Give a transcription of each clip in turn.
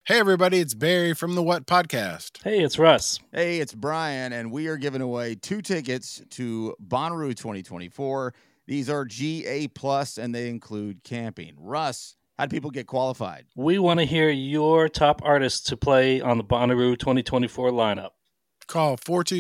Hey, everybody, it's Barry from the What Podcast. Hey, it's Russ. Hey, it's Brian, and we are giving away 2 tickets to Bonnaroo 2024. These are GA+, and they include camping. Russ, how do people get qualified? We want to hear your top artists to play on the Bonnaroo 2024 lineup. Call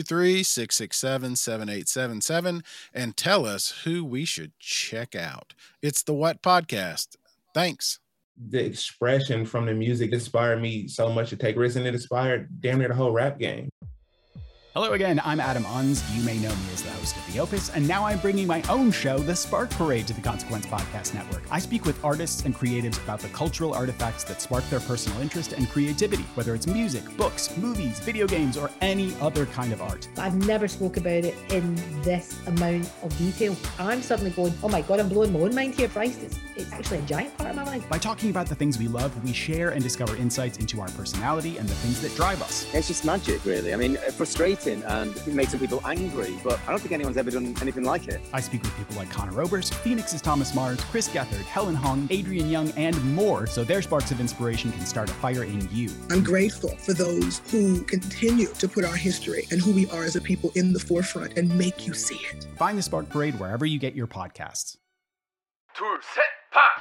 423-667-7877 and tell us who we should check out. It's the What Podcast. Thanks. The expression from the music inspired me so much to take risks, and it inspired damn near the whole rap game. Hello again, I'm Adam Unz. You may know me as the host of The Opus, and now I'm bringing my own show, The Spark Parade, to the Consequence Podcast Network. I speak with artists and creatives about the cultural artifacts that spark their personal interest and creativity, whether it's music, books, movies, video games, or any other kind of art. I've never spoke about it in this amount of detail. I'm suddenly going, oh my God, I'm blowing my own mind here. Christ, it's actually a giant part of my life. By talking about the things we love, we share and discover insights into our personality and the things that drive us. It's just magic, really. I mean, frustrating, and it makes some people angry, but I don't think anyone's ever done anything like it. I speak with people like Connor Oberst, Phoenix's Thomas Mars, Chris Gethard, Helen Hong, Adrian Young, and more, so their sparks of inspiration can start a fire in you. I'm grateful for those who continue to put our history and who we are as a people in the forefront and make you see it. Find The Spark Parade wherever you get your podcasts. 둘, 셋, 파!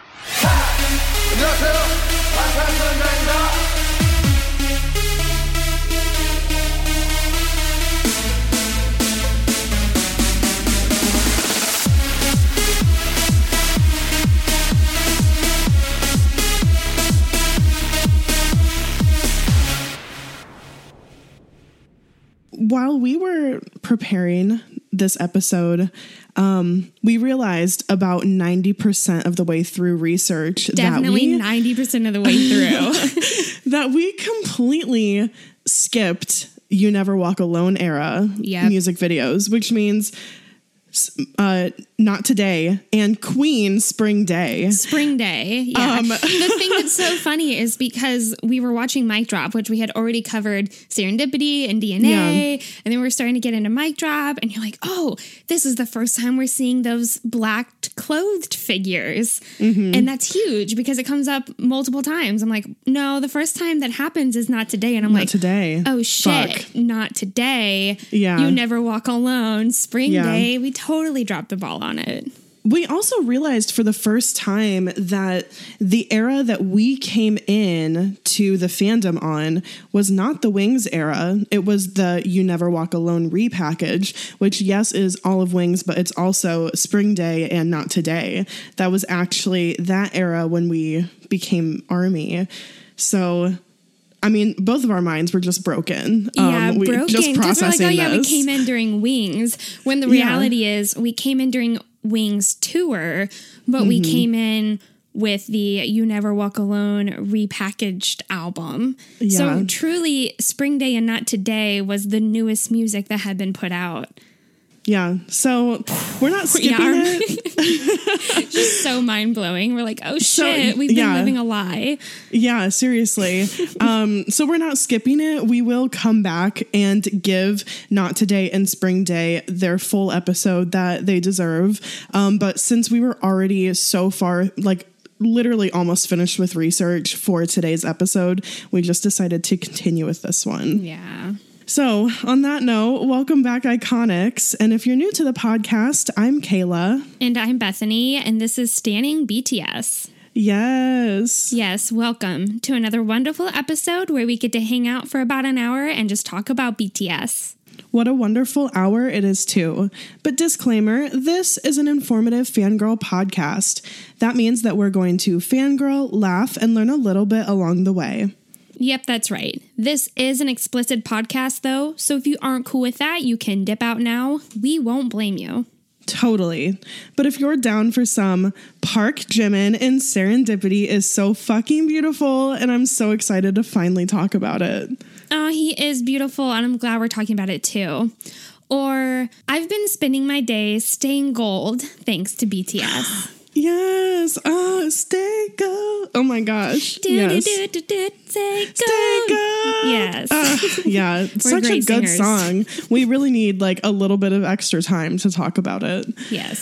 While we were preparing this episode, we realized about 90% of the way through research Definitely 90% of the way through that we completely skipped You Never Walk Alone era music videos, which means Not Today and Queen Spring Day. Spring Day, yeah. The thing that's so funny is because we were watching Mic Drop, which we had already covered Serendipity and DNA, and then we were starting to get into Mic Drop, and you're like, oh, this is the first time we're seeing those black clothed figures. Mm-hmm. And that's huge because it comes up multiple times. I'm like, no, the first time that happens is Not Today. And I'm like, today. Oh shit, Fuck. Not Today. Yeah. You Never Walk Alone. Spring Day. We totally dropped the ball on it. We also realized for the first time that the era that we came in to the fandom on was not the Wings era. It was the You Never Walk Alone repackage, which, yes, is all of Wings, but it's also Spring Day and Not Today. That was actually that era when we became ARMY. So, I mean, both of our minds were just broken. Broken. Just processing we're like, we came in during Wings, when the reality is we came in during Wings tour, but we came in with the You Never Walk Alone repackaged album. Yeah. So truly, Spring Day and Not Today was the newest music that had been put out. Yeah, so we're not skipping it. Just so mind-blowing. We're like, oh shit, we've been living a lie. Yeah, seriously. So we're not skipping it. We will come back and give Not Today and Spring Day their full episode that they deserve. But since we were already so far, like, literally almost finished with research for today's episode, we just decided to continue with this one. Yeah. So, on that note, welcome back, Iconics. And if you're new to the podcast, I'm Kayla. And I'm Bethany, and this is Standing BTS. Yes. Yes, welcome to another wonderful episode where we get to hang out for about an hour and just talk about BTS. What a wonderful hour it is, too. But disclaimer, this is an informative fangirl podcast. That means that we're going to fangirl, laugh, and learn a little bit along the way. Yep, that's right. This is an explicit podcast, though, so if you aren't cool with that, you can dip out now. We won't blame you. Totally. But if you're down for some, Park Jimin in Serendipity is so fucking beautiful, and I'm so excited to finally talk about it. Oh, he is beautiful, and I'm glad we're talking about it, too. Or, I've been spending my days staying gold thanks to BTS. Yes. Stay gold. Oh my gosh. Yes. Stay gold. Yes. Yeah. Such a good song. We really need like a little bit of extra time to talk about it. Yes.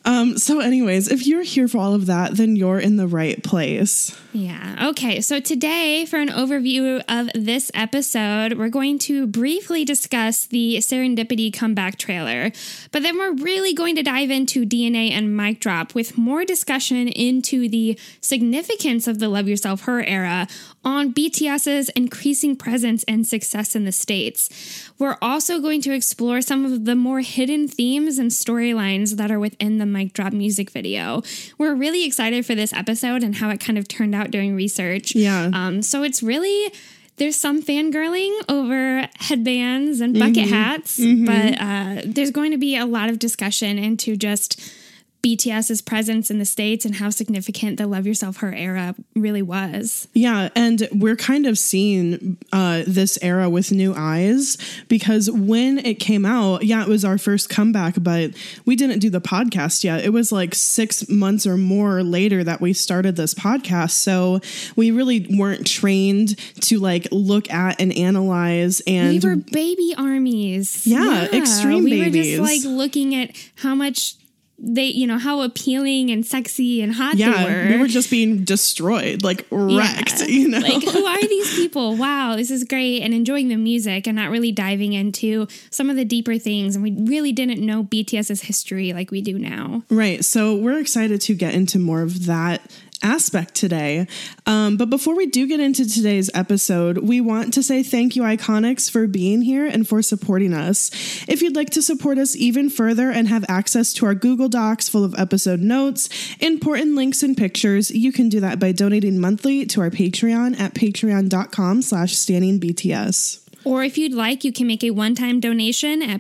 So anyways, if you're here for all of that, then you're in the right place. Yeah. Okay. So today, for an overview of this episode, we're going to briefly discuss the Serendipity comeback trailer, but then we're really going to dive into DNA and Mic Drop with more discussion into the significance of the Love Yourself Her era on BTS's increasing presence and success in the States. We're also going to explore some of the more hidden themes and storylines that are within the Mic Drop music video. We're really excited for this episode and how it kind of turned out during research. Yeah. So it's really, there's some fangirling over headbands and bucket hats, but there's going to be a lot of discussion into just BTS's presence in the States and how significant the Love Yourself Her era really was. Yeah, and we're kind of seeing this era with new eyes, because when it came out, it was our first comeback, but we didn't do the podcast yet. It was like 6 months or more later that we started this podcast, so we really weren't trained to like look at and analyze. And we were baby armies. Yeah, extreme babies. We were just like looking at how much they, how appealing and sexy and hot they were. We were just being destroyed, like wrecked, Like, who are these people? Wow, this is great. And enjoying the music and not really diving into some of the deeper things. And we really didn't know BTS's history like we do now. Right. So we're excited to get into more of that aspect today. But before we do get into today's episode, we want to say thank you, Iconics, for being here and for supporting us. If you'd like to support us even further and have access to our Google Docs full of episode notes, important links and pictures, you can do that by donating monthly to our Patreon at patreon.com/standingbts. Or if you'd like, you can make a one-time donation at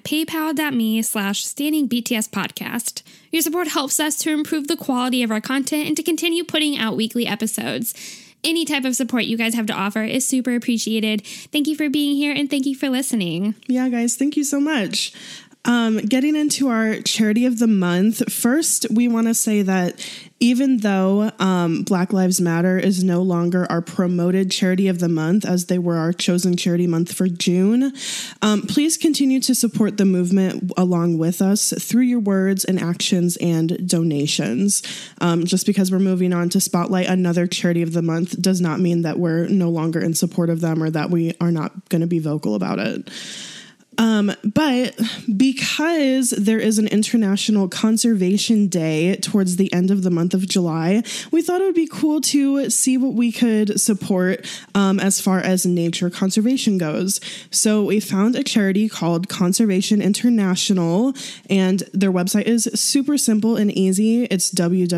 paypal.me/standingbtspodcast. Your support helps us to improve the quality of our content and to continue putting out weekly episodes. Any type of support you guys have to offer is super appreciated. Thank you for being here and thank you for listening. Yeah, guys, thank you so much. Getting into our charity of the month, first, we want to say that even though Black Lives Matter is no longer our promoted charity of the month, as they were our chosen charity month for June, please continue to support the movement along with us through your words and actions and donations. Just because we're moving on to spotlight another charity of the month does not mean that we're no longer in support of them or that we are not going to be vocal about it. But because there is an International Conservation Day towards the end of the month of July, we thought it would be cool to see what we could support as far as nature conservation goes. So we found a charity called Conservation International, and their website is super simple and easy. It's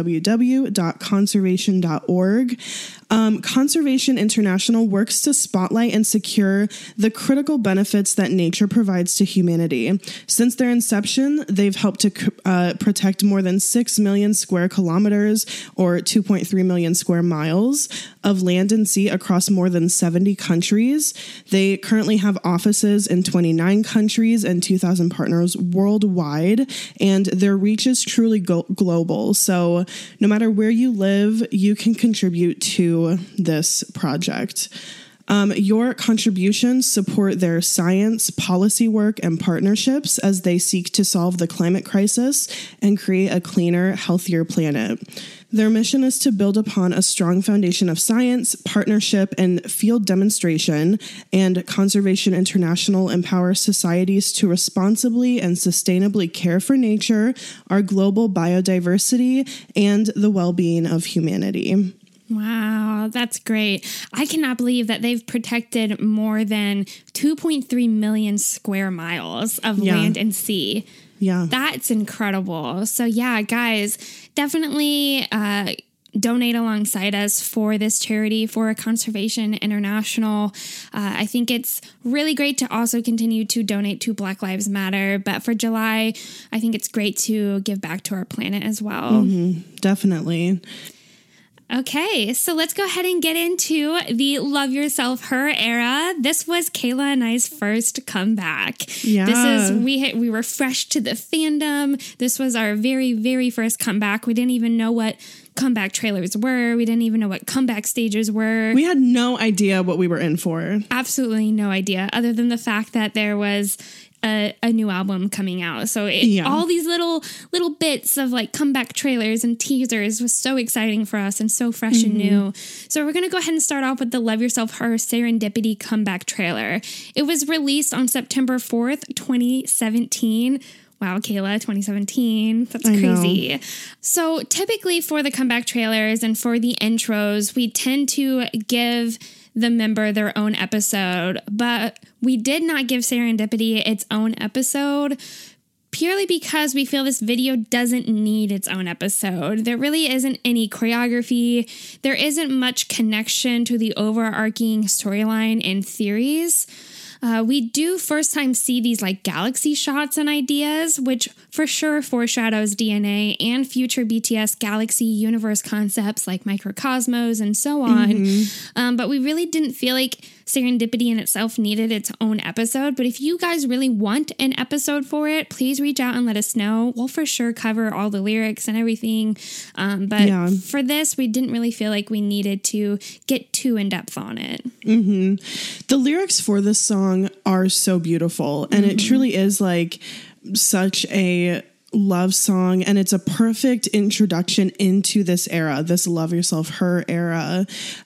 www.conservation.org. Conservation International works to spotlight and secure the critical benefits that nature provides to humanity. Since their inception, they've helped to protect more than 6 million square kilometers or 2.3 million square miles of land and sea across more than 70 countries. They currently have offices in 29 countries and 2,000 partners worldwide, and their reach is truly global. So no matter where you live, you can contribute to this project. Your contributions support their science, policy work, and partnerships as they seek to solve the climate crisis and create a cleaner, healthier planet. Their mission is to build upon a strong foundation of science, partnership, and field demonstration, and Conservation International empowers societies to responsibly and sustainably care for nature, our global biodiversity, and the well-being of humanity. Wow, that's great. I cannot believe that they've protected more than 2.3 million square miles of land and sea. Yeah. That's incredible. So yeah, guys, definitely donate alongside us for this charity, for Conservation International. I think it's really great to also continue to donate to Black Lives Matter. But for July, I think it's great to give back to our planet as well. Mm-hmm, definitely. Okay, so let's go ahead and get into the Love Yourself Her era. This was Kayla and I's first comeback. Yeah. We were fresh to the fandom. This was our very, very first comeback. We didn't even know what comeback trailers were. We didn't even know what comeback stages were. We had no idea what we were in for. Absolutely no idea, other than the fact that there was a new album coming out. So all these little bits of like comeback trailers and teasers was so exciting for us and so fresh and new. So we're going to go ahead and start off with the Love Yourself Her Serendipity comeback trailer. It was released on September 4th, 2017. Wow, Kayla, 2017. That's crazy. So typically for the comeback trailers and for the intros, we tend to give the member their own episode, but we did not give Serendipity its own episode purely because we feel this video doesn't need its own episode. There really isn't any choreography. There isn't much connection to the overarching storyline and theories. We do first time see these like galaxy shots and ideas, which for sure foreshadows DNA and future BTS galaxy universe concepts like microcosmos and so on. But we really didn't feel like Serendipity in itself needed its own episode. But if you guys really want an episode for it, please reach out and let us know. We'll for sure cover all the lyrics and everything. But for this, we didn't really feel like we needed to get too in depth on it. The lyrics for this song are so beautiful, and it truly is like such a love song, and it's a perfect introduction into this era, this Love Yourself Her era.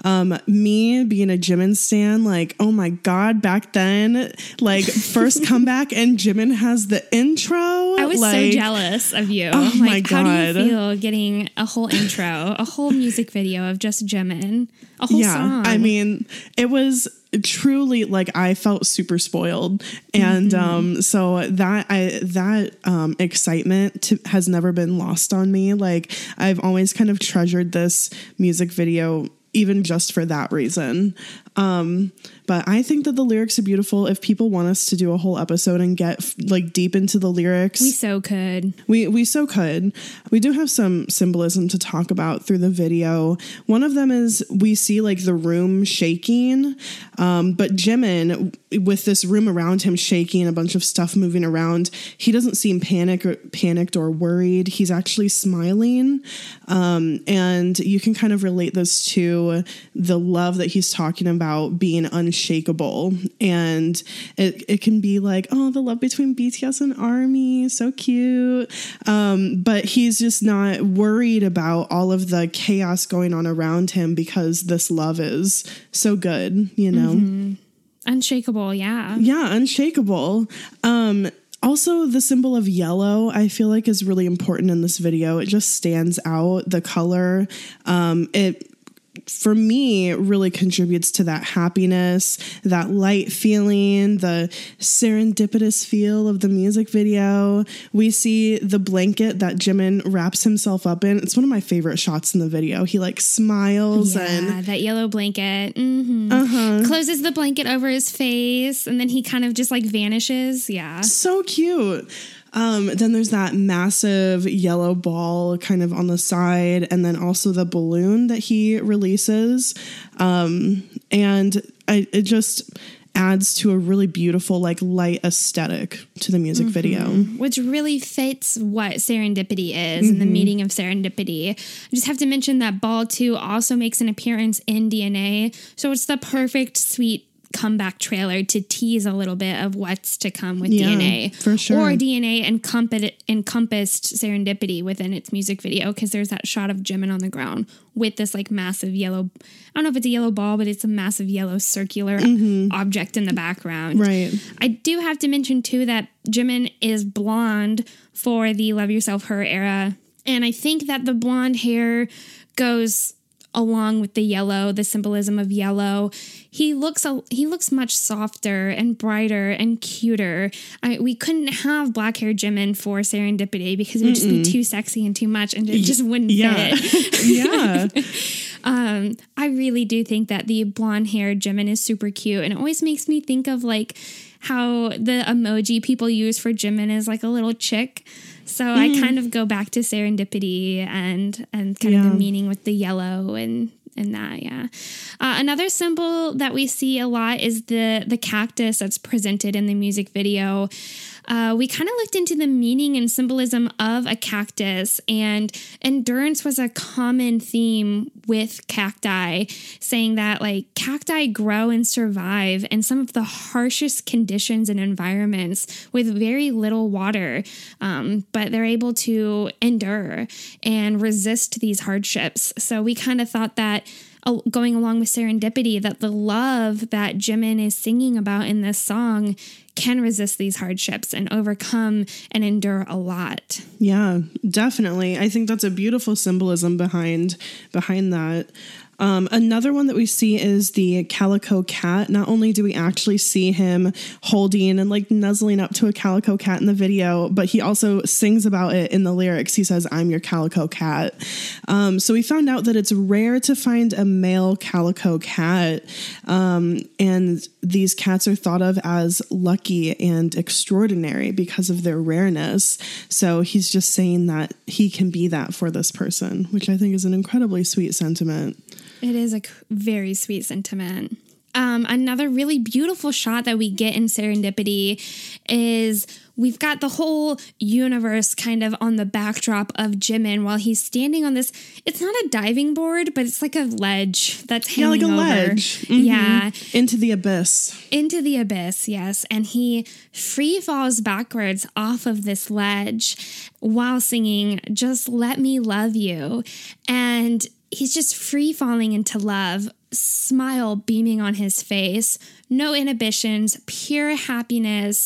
Me being a Jimin stan, like, oh my god, back then, like first comeback and Jimin has the intro. I was so jealous of you. Oh my god, how do you feel getting a whole intro, a whole music video of just Jimin, a whole song? I mean, it was truly like I felt super spoiled, and so that excitement has never been lost on me. Like I've always kind of treasured this music video even just for that reason. But I think that the lyrics are beautiful. If people want us to do a whole episode and get like deep into the lyrics, we so could. We so could. We do have some symbolism to talk about through the video. One of them is we see like the room shaking, but Jimin, with this room around him shaking, a bunch of stuff moving around, he doesn't seem panicked or worried. He's actually smiling, and you can kind of relate this to the love that he's talking about being unshakable. And it can be like, oh, the love between BTS and ARMY, so cute. But he's just not worried about all of the chaos going on around him because this love is so good, you know? Unshakable, yeah. Yeah, unshakable. Also, the symbol of yellow, I feel like, is really important in this video. It just stands out. The color, it, for me, really contributes to that happiness, that light feeling, the serendipitous feel of the music video. We see the blanket that Jimin wraps himself up in. It's one of my favorite shots in the video. He like smiles and that yellow blanket. Closes the blanket over his face, and then he kind of just like vanishes. Yeah. So cute. Then there's that massive yellow ball kind of on the side, and then also the balloon that he releases. And it just adds to a really beautiful, like light aesthetic to the music video. Which really fits what Serendipity is and the meaning of Serendipity. I just have to mention that Ball 2 also makes an appearance in DNA. So it's the perfect, sweet comeback trailer to tease a little bit of what's to come with DNA. For sure. Or DNA encompassed Serendipity within its music video, because there's that shot of Jimin on the ground with this like massive yellow, I don't know if it's a yellow ball, but it's a massive yellow circular object in the background. Right. I do have to mention too that Jimin is blonde for the Love Yourself Her era. And I think that the blonde hair goes along with the yellow, the symbolism of yellow. He looks much softer and brighter and cuter. We couldn't have black hair Jimin for Serendipity because it would just be too sexy and too much, and it just wouldn't fit. Yeah. I really do think that the blonde hair Jimin is super cute, and it always makes me think of like how the emoji people use for Jimin is like a little chick. So I kind of go back to Serendipity and kind of the meaning with the yellow and in that, yeah. Another symbol that we see a lot is the cactus that's presented in the music video. We kind of looked into the meaning and symbolism of a cactus, and endurance was a common theme with cacti, saying that like cacti grow and survive in some of the harshest conditions and environments with very little water, but they're able to endure and resist these hardships. So we kind of thought that, going along with Serendipity, that the love that Jimin is singing about in this song can resist these hardships and overcome and endure a lot. Yeah, definitely. I think that's a beautiful symbolism behind that. Another one that we see is the calico cat. Not only do we actually see him holding and like nuzzling up to a calico cat in the video, but he also sings about it in the lyrics. He says, "I'm your calico cat." So we found out that it's rare to find a male calico cat. And these cats are thought of as lucky and extraordinary because of their rareness. So he's just saying that he can be that for this person, which I think is an incredibly sweet sentiment. It is a very sweet sentiment. Another really beautiful shot that we get in Serendipity is we've got the whole universe kind of on the backdrop of Jimin while he's standing on this. It's not a diving board, but it's like a ledge that's hanging over. Ledge. Mm-hmm. Yeah. Into the abyss. Into the abyss, yes. And he free falls backwards off of this ledge while singing, "Just Let Me Love You." And he's just free falling into love, smile beaming on his face, no inhibitions, pure happiness,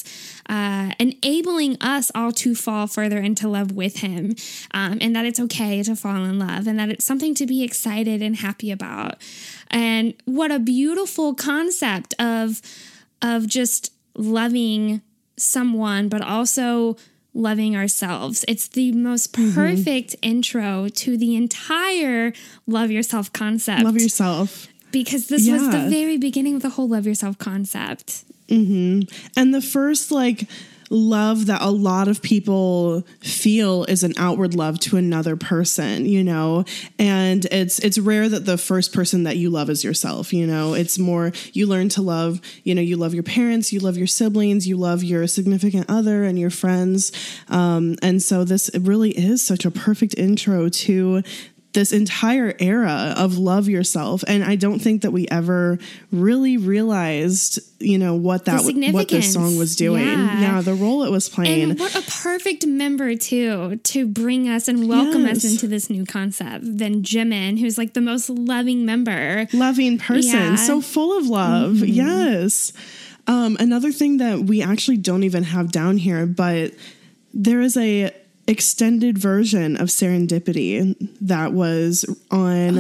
enabling us all to fall further into love with him, and that it's okay to fall in love, and that it's something to be excited and happy about. And what a beautiful concept of just loving someone, but also loving ourselves. It's the most perfect intro to the entire love yourself concept. Love yourself. Because this was the very beginning of the whole love yourself concept. Mm-hmm. And the first love that a lot of people feel is an outward love to another person, you know, and it's rare that the first person that you love is yourself, you know. It's more you learn to love, you know, you love your parents, you love your siblings, you love your significant other and your friends. And so this really is such a perfect intro to this entire era of love yourself. And I don't think that we ever really realized, you know, what this song was doing. Yeah, the role it was playing. And what a perfect member too, to bring us and welcome us into this new concept than Jimin, who's like the most loving member. Loving person. So full of love. Yes. Another thing that we actually don't even have down here, but there is a extended version of Serendipity that was on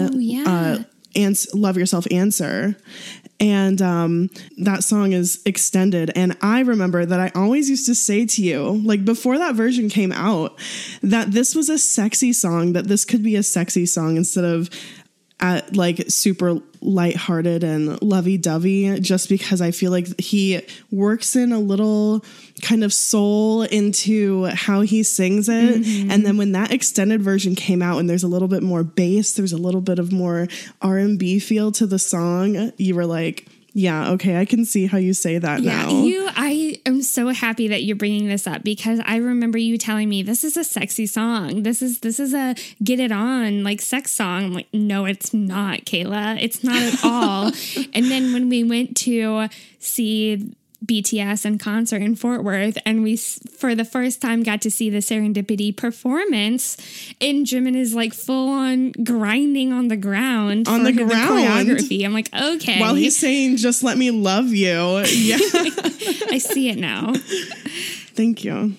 Love Yourself Answer. And that song is extended. And I remember that I always used to say to you, like before that version came out, that this was a sexy song, that this could be a sexy song instead of like super lighthearted and lovey-dovey, just because I feel like he works in a little kind of soul into how he sings it. Mm-hmm. And then when that extended version came out and there's a little bit more bass, there's a little bit of more R&B feel to the song, you were like, yeah, okay, I can see how you say that now. I am so happy that you're bringing this up, because I remember you telling me this is a sexy song. This is a get it on like sex song. I'm like, no, it's not, Kayla. It's not at all. And then when we went to see BTS in concert in Fort Worth, and we for the first time got to see the Serendipity performance, and Jimin is like full on grinding on the ground on the choreography. I'm like, okay, while he's saying "Just Let Me Love You." Yeah. I see it now. Thank you.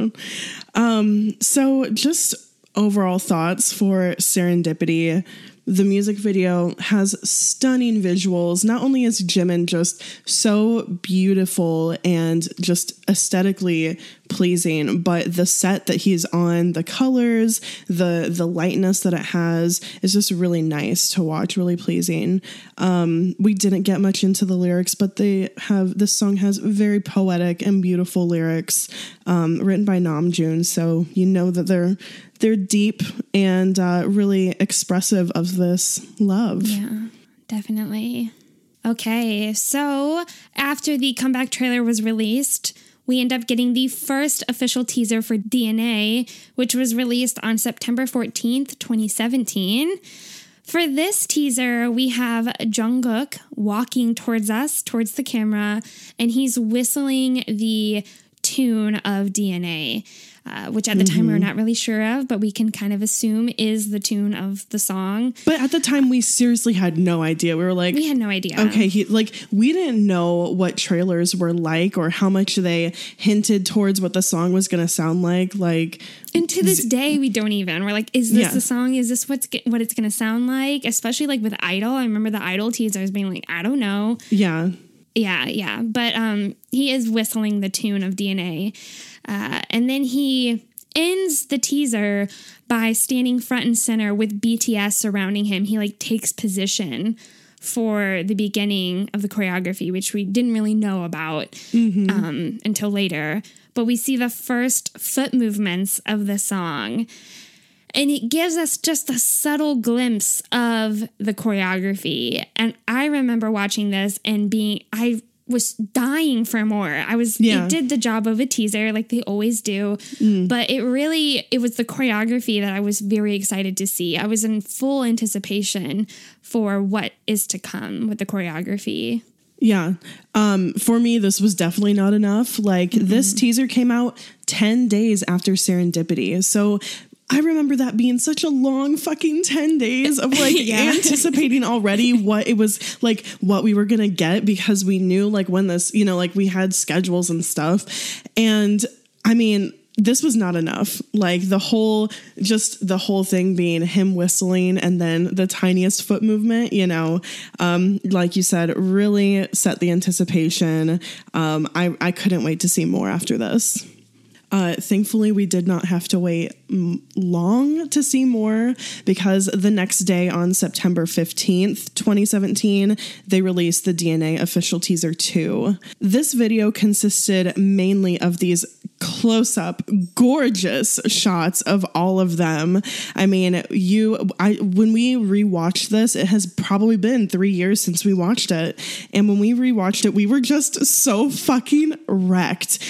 So just overall thoughts for Serendipity. The music video has stunning visuals. Not only is Jimin just so beautiful and just aesthetically pleasing, but the set that he's on, the colors, the lightness that it has is just really nice to watch, really pleasing. We didn't get much into the lyrics, but this song has very poetic and beautiful lyrics written by Namjoon. So you know that they're deep and really expressive of this love. Yeah, definitely. Okay, so after the comeback trailer was released, we end up getting the first official teaser for DNA, which was released on September 14th, 2017. For this teaser, we have Jungkook walking towards us, towards the camera, and he's whistling the tune of DNA, which at the time we were not really sure of, but we can kind of assume is the tune of the song. But at the time, we seriously had no idea. We were like, we had no idea. Okay, we didn't know what trailers were like or how much they hinted towards what the song was going to sound like. And to this day, we don't even. We're like, is this the song? Is this what it's going to sound like? Especially like with Idol. I remember the Idol teasers being like, I don't know. Yeah. Yeah. But he is whistling the tune of DNA. And then he ends the teaser by standing front and center with BTS surrounding him. He like takes position for the beginning of the choreography, which we didn't really know about until later. But we see the first foot movements of the song. And it gives us just a subtle glimpse of the choreography. And I remember watching this and I was dying for more. It did the job of a teaser like they always do. But it was the choreography that I was very excited to see. I was in full anticipation for what is to come with the choreography. Yeah. For me, this was definitely not enough. This teaser came out 10 days after Serendipity. So I remember that being such a long fucking 10 days of anticipating already what it was like, what we were going to get, because we knew when this, we had schedules and stuff. And I mean, this was not enough. The whole thing being him whistling and then the tiniest foot movement, like you said, really set the anticipation. I couldn't wait to see more after this. Thankfully, we did not have to wait long to see more, because the next day on September 15th, 2017, they released the DNA official teaser 2. This video consisted mainly of these close-up, gorgeous shots of all of them. I mean, when we rewatched this, it has probably been 3 years since we watched it. And when we rewatched it, we were just so fucking wrecked.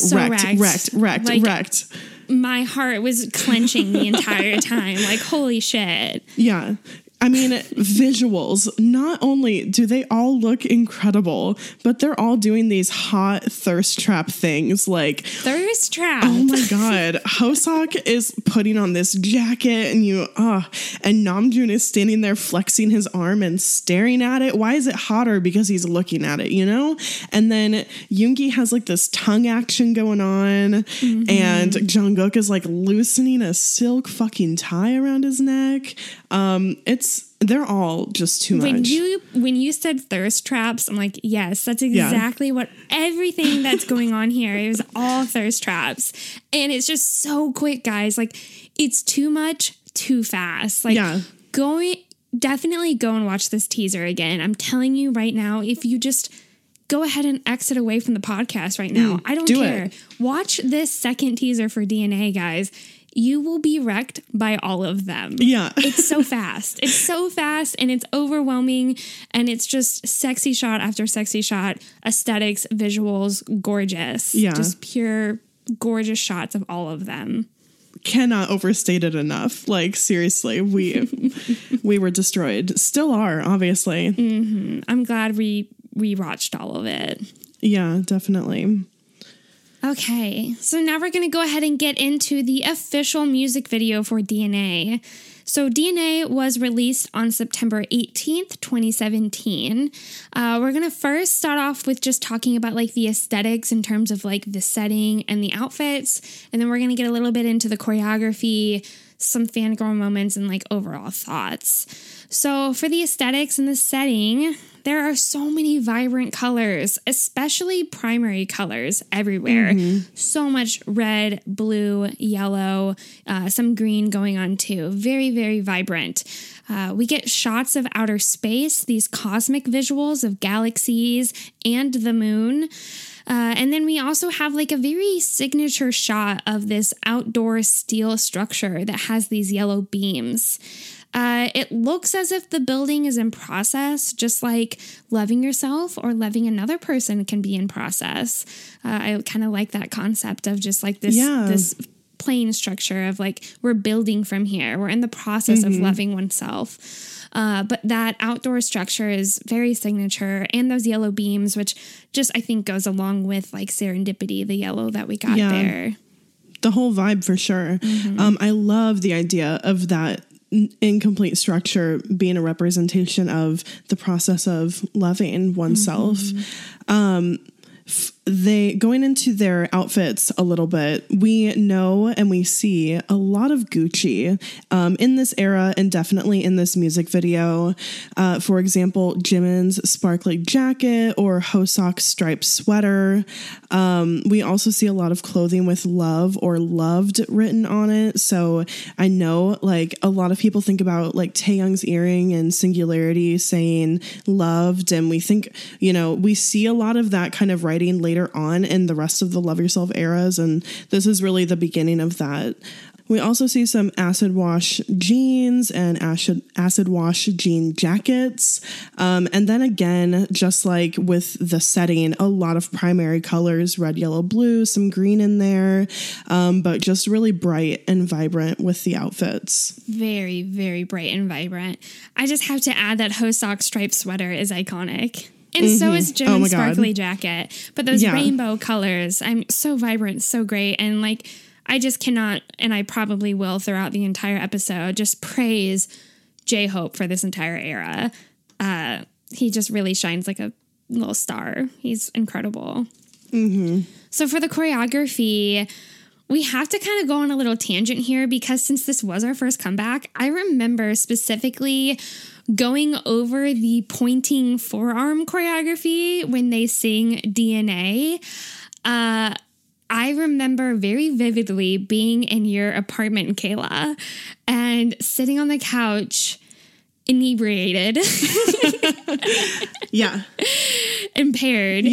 Wrecked. My heart was clenching the entire time. Holy shit. Yeah. I mean, visuals, not only do they all look incredible, but they're all doing these hot thirst trap things. Thirst trap. Oh my God. Hoseok is putting on this jacket and Namjoon is standing there flexing his arm and staring at it. Why is it hotter? Because he's looking at it, And then Yoongi has this tongue action going on, and Jungkook is loosening a silk fucking tie around his neck. They're all just too much. When you said thirst traps, I'm like, yes, that's exactly what everything that's going on here is, all thirst traps. And it's just so quick, guys. It's too much, too fast. Definitely go and watch this teaser again. I'm telling you right now, if you just go ahead and exit away from the podcast right now, I don't care. Watch this second teaser for DNA, guys. You will be wrecked by all of them. Yeah. It's so fast. It's so fast and it's overwhelming, and it's just sexy shot after sexy shot, aesthetics, visuals, gorgeous. Yeah. Just pure gorgeous shots of all of them. Cannot overstate it enough. Seriously, we were destroyed. Still are, obviously. I'm glad we watched all of it. Yeah, definitely. Okay, so now we're going to go ahead and get into the official music video for DNA. So DNA was released on September 18th, 2017. We're going to first start off with just talking about the aesthetics in terms of the setting and the outfits. And then we're going to get a little bit into the choreography, some fangirl moments, and overall thoughts. So for the aesthetics and the setting, there are so many vibrant colors, especially primary colors everywhere. So much red, blue, yellow, some green going on too. Very, very vibrant. We get shots of outer space, these cosmic visuals of galaxies and the moon. And then we also have like a very signature shot of this outdoor steel structure that has these yellow beams. It looks as if the building is in process, just like loving yourself or loving another person can be in process. I kind of like that concept of just like this plain structure of like, we're building from here. We're in the process of loving oneself. But that outdoor structure is very signature, and those yellow beams, which just I think goes along with like serendipity, the yellow that we got there. The whole vibe for sure. I love the idea of that incomplete structure being a representation of the process of loving oneself. They going into their outfits a little bit, we know and we see a lot of Gucci in this era and definitely in this music video. For example, Jimin's sparkly jacket or Hoseok's striped sweater. We also see a lot of clothing with love or loved written on it. So I know like a lot of people think about like Taeyoung's earring and Singularity saying loved, and we think, you know, we see a lot of that kind of writing later on in the rest of the Love Yourself eras, and this is really the beginning of that. We also see some acid wash jeans and acid wash jean jackets. And then again, just like with the setting, a lot of primary colors, red, yellow, blue, some green in there, but just really bright and vibrant with the outfits. Very, very bright and vibrant. I just have to add that Hoseok striped sweater is iconic. And so is Jimin's sparkly jacket. But those rainbow colors, I'm so vibrant, so great. And like, I just cannot, and I probably will throughout the entire episode, just praise J-Hope for this entire era. He just really shines like a little star. He's incredible. So for the choreography, we have to kind of go on a little tangent here because since this was our first comeback, I remember specifically going over the pointing forearm choreography when they sing DNA. I remember very vividly being in your apartment, Kayla, and sitting on the couch, inebriated. Impaired.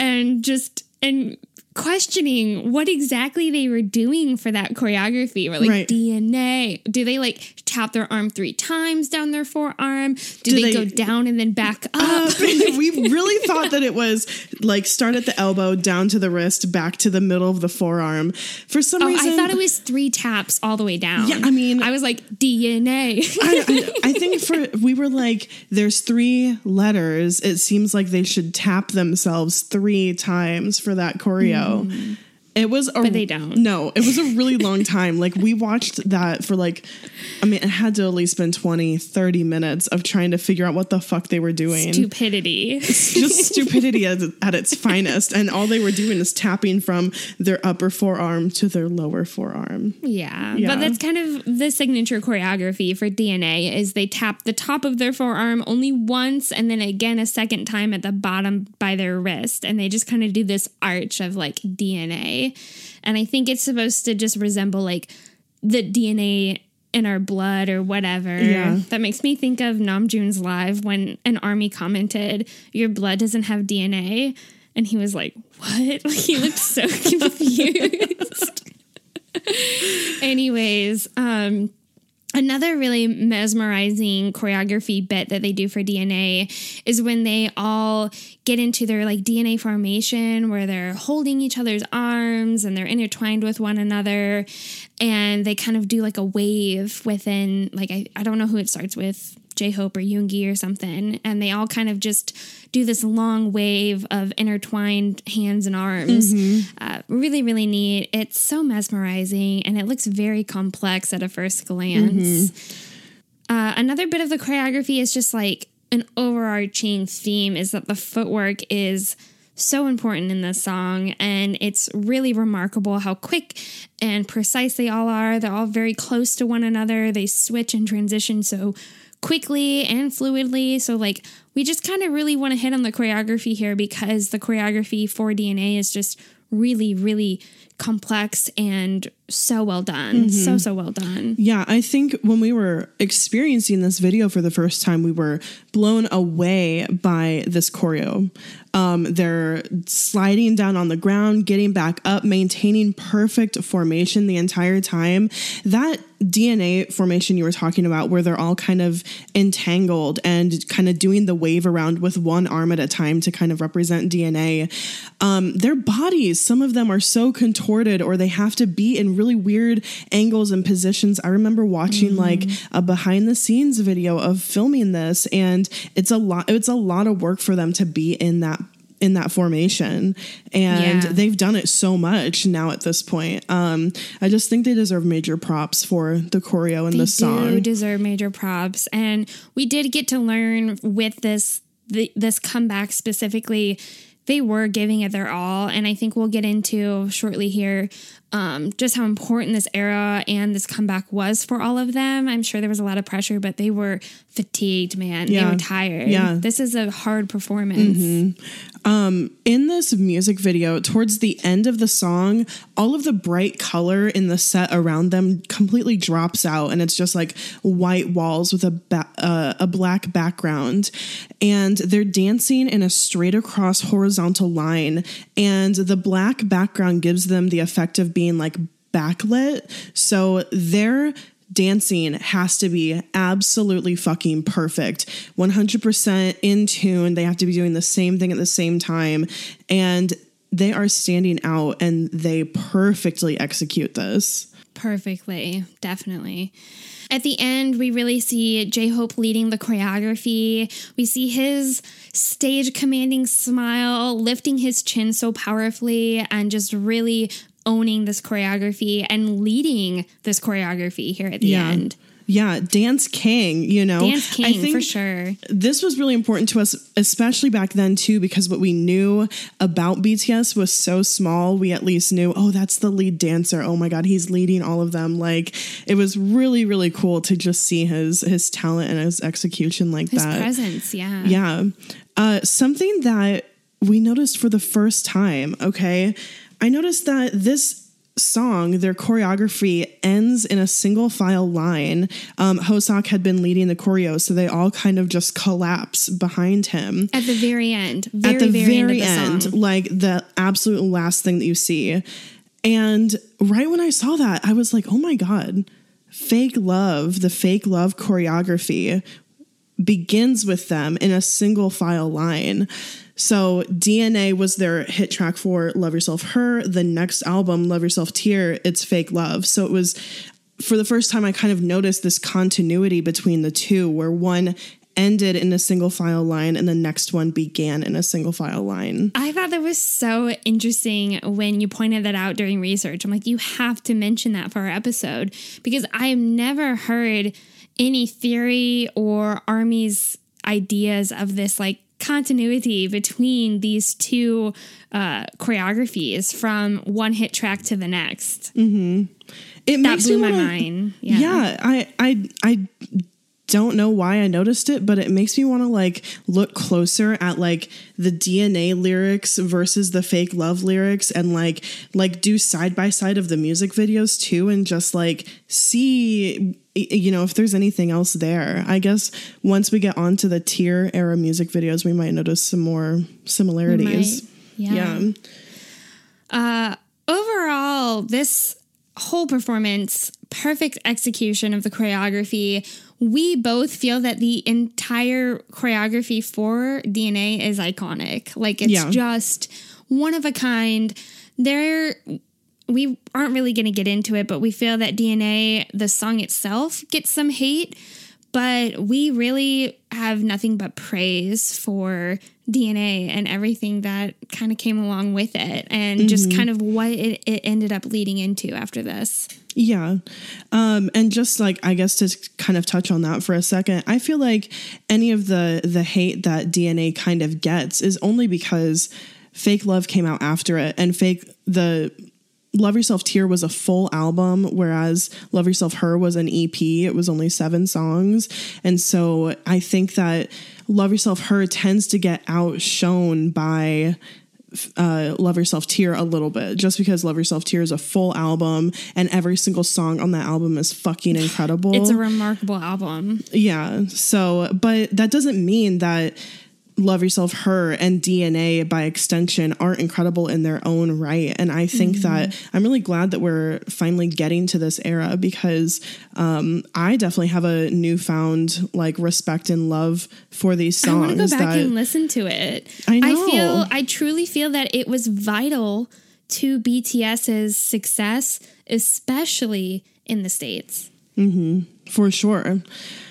And questioning what exactly they were doing for that choreography. Or like DNA. Do they like tap their arm 3 times down their forearm? Do they go down and then back up? We really thought that it was like start at the elbow, down to the wrist, back to the middle of the forearm. For some reason, I thought it was 3 taps all the way down. Yeah, I mean, I was like DNA. I think we were like, there's 3 letters. It seems like they should tap themselves 3 times for that choreo. It was but they don't. No, it was a really long time. Like we watched that for like, I mean, it had to at least been 20, 30 minutes of trying to figure out what the fuck they were doing. Stupidity. It's just stupidity at its finest. And all they were doing is tapping from their upper forearm to their lower forearm. Yeah. But that's kind of the signature choreography for DNA is they tap the top of their forearm only once and then again a second time at the bottom by their wrist. And they just kind of do this arch of like DNA. And I think it's supposed to just resemble like the DNA in our blood or whatever. Yeah. That makes me think of Namjoon's live when an army commented, your blood doesn't have DNA. And he was like, what? Like, he looked so confused. Anyways, another really mesmerizing choreography bit that they do for DNA is when they all get into their like DNA formation where they're holding each other's arms and they're intertwined with one another and they kind of do like a wave within like, I don't know who it starts with, J-Hope or Yoongi or something. And they all kind of just do this long wave of intertwined hands and arms. Really, really neat. It's so mesmerizing and it looks very complex at a first glance. Another bit of the choreography is just like an overarching theme is that the footwork is so important in this song, and it's really remarkable how quick and precise they all are. They're all very close to one another. They switch and transition so quickly and fluidly. So like we just kind of really want to hit on the choreography here because the choreography for DNA is just really, really complex and so well done. So well done. Yeah, I think when we were experiencing this video for the first time, we were blown away by this choreo. They're sliding down on the ground, getting back up, maintaining perfect formation the entire time. That DNA formation you were talking about, where they're all kind of entangled and kind of doing the wave around with one arm at a time to kind of represent DNA. Their bodies, some of them are so contorted, or they have to be in really weird angles and positions. I remember watching like a behind the scenes video of filming this, and it's a lot of work for them to be in that formation, and they've done it so much now at this point. I just think they deserve major props for the choreo and the song. They do deserve major props, and we did get to learn with this comeback specifically. They were giving it their all, and I think we'll get into shortly here just how important this era and this comeback was for all of them. I'm sure there was a lot of pressure, but they were fatigued, man. They were tired. Yeah. This is a hard performance. In this music video, towards the end of the song, all of the bright color in the set around them completely drops out, and it's just like white walls with a black background, and they're dancing in a straight across horizontal line, and the black background gives them the effect of being like backlit, so their dancing has to be absolutely fucking perfect, 100% in tune. They have to be doing the same thing at the same time, and they are standing out, and they perfectly execute this. Perfectly, definitely. At the end, we really see J-Hope leading the choreography. We see his stage commanding smile, lifting his chin so powerfully, and just really owning this choreography and leading this choreography here at the end. Yeah, Dance King, Dance King, I think for sure. This was really important to us, especially back then, too, because what we knew about BTS was so small. We at least knew, oh, that's the lead dancer. Oh, my God, he's leading all of them. Like, it was really, really cool to just see his talent and his execution like his that. His presence, yeah. Yeah. Something that we noticed for the first time, okay? I noticed that this song, their choreography ends in a single file line. Hoseok had been leading the choreo, so they all kind of just collapse behind him. At the very end. Very end of the song. Like the absolute last thing that you see. And right when I saw that, I was like, oh my God, Fake Love, the Fake Love choreography begins with them in a single file line. So DNA was their hit track for Love Yourself Her. The next album, Love Yourself Tear, it's Fake Love. So it was, for the first time, I kind of noticed this continuity between the two, where one ended in a single file line and the next one began in a single file line. I thought that was so interesting when you pointed that out during research. I'm like, you have to mention that for our episode, because I've never heard any theory or ARMY's ideas of this like continuity between these two choreographies from one hit track to the next. That blew my mind. Yeah, I don't know why I noticed it, but it makes me want to like look closer at like the DNA lyrics versus the Fake Love lyrics, and like do side by side of the music videos too, and just like see, if there's anything else there. I guess once we get onto the Tear era music videos, we might notice some more similarities. Overall, this whole performance, perfect execution of the choreography. We both feel that the entire choreography for DNA is iconic. Like, it's just one of a kind. We aren't really going to get into it, but we feel that DNA, the song itself, gets some hate, but we really have nothing but praise for DNA and everything that kind of came along with it, and just kind of what it ended up leading into after this. Yeah. And just like, I guess to kind of touch on that for a second, I feel like any of the hate that DNA kind of gets is only because Fake Love came out after it, and the Love Yourself Tear was a full album, whereas Love Yourself Her was an EP. It was only 7 songs. And so I think that Love Yourself Her tends to get outshone by Love Yourself Tear a little bit, just because Love Yourself Tear is a full album and every single song on that album is fucking incredible. It's a remarkable album. Yeah. So, but that doesn't mean that Love Yourself, Her, and DNA by extension aren't incredible in their own right. And I think that I'm really glad that we're finally getting to this era, because I definitely have a newfound like respect and love for these songs. I want to go back and listen to it. I know. I truly feel that it was vital to BTS's success, especially in the States. For sure.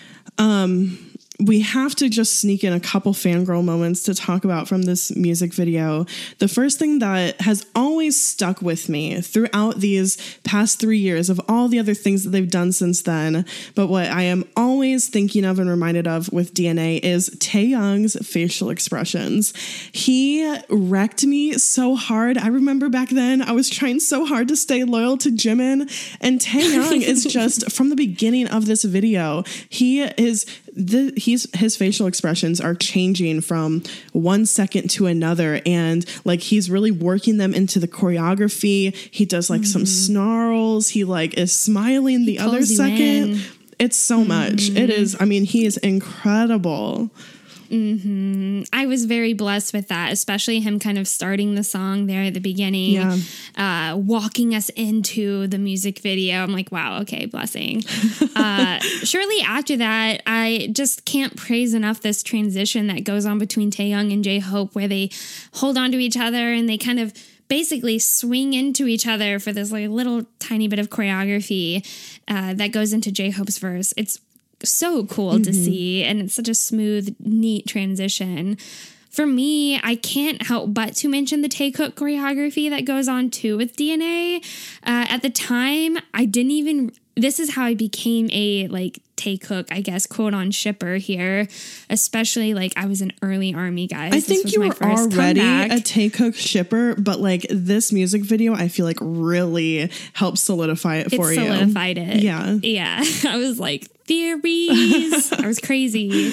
We have to just sneak in a couple fangirl moments to talk about from this music video. The first thing that has always stuck with me throughout these past 3 years of all the other things that they've done since then, but what I am always thinking of and reminded of with DNA is Taehyung's facial expressions. He wrecked me so hard. I remember back then I was trying so hard to stay loyal to Jimin, and Taehyung is just, from the beginning of this video, his facial expressions are changing from 1 second to another, and like he's really working them into the choreography. He does like some snarls. He like is smiling the other second. It's so much. It is. I mean, he is incredible. I was very blessed with that, especially him kind of starting the song there at the beginning, walking us into the music video. I'm like, wow, okay, blessing. Shortly after that, I just can't praise enough this transition that goes on between Taehyung and J-Hope, where they hold on to each other and they kind of basically swing into each other for this like little tiny bit of choreography that goes into J-Hope's verse. It's so cool to see, and it's such a smooth, neat transition. For me, I can't help but to mention the Taekook choreography that goes on too with DNA. At the time, I didn't even. This is how I became a like Taekook, I guess, quote on shipper here. Especially like I was an early ARMY, guys. I think you were already a Taekook shipper, but like this music video, I feel like really helped solidify it for you. It solidified it. Yeah. I was like, theories. I was crazy.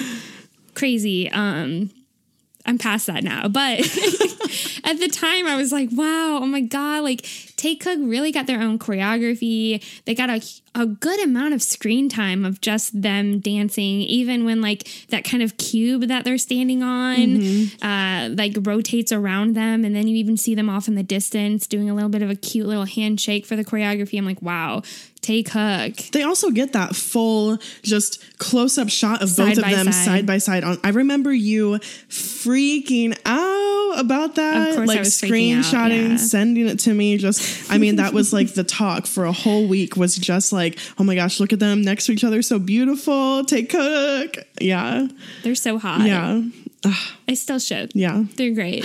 I'm past that now, but at the time I was like, wow, oh my God, like Taekook really got their own choreography. They got a good amount of screen time of just them dancing, even when like that kind of cube that they're standing on like rotates around them. And then you even see them off in the distance doing a little bit of a cute little handshake for the choreography. I'm like, wow, Taekook. They also get that full just close-up shot of both of them side by side. I remember you freaking out about that. Of course, like I was screenshotting, sending it to me. Just, I mean, that was like the talk for a whole week, was just like, oh my gosh, look at them next to each other, so beautiful. Taekook. Yeah, they're so hot. Yeah, I still should. Yeah, they're great.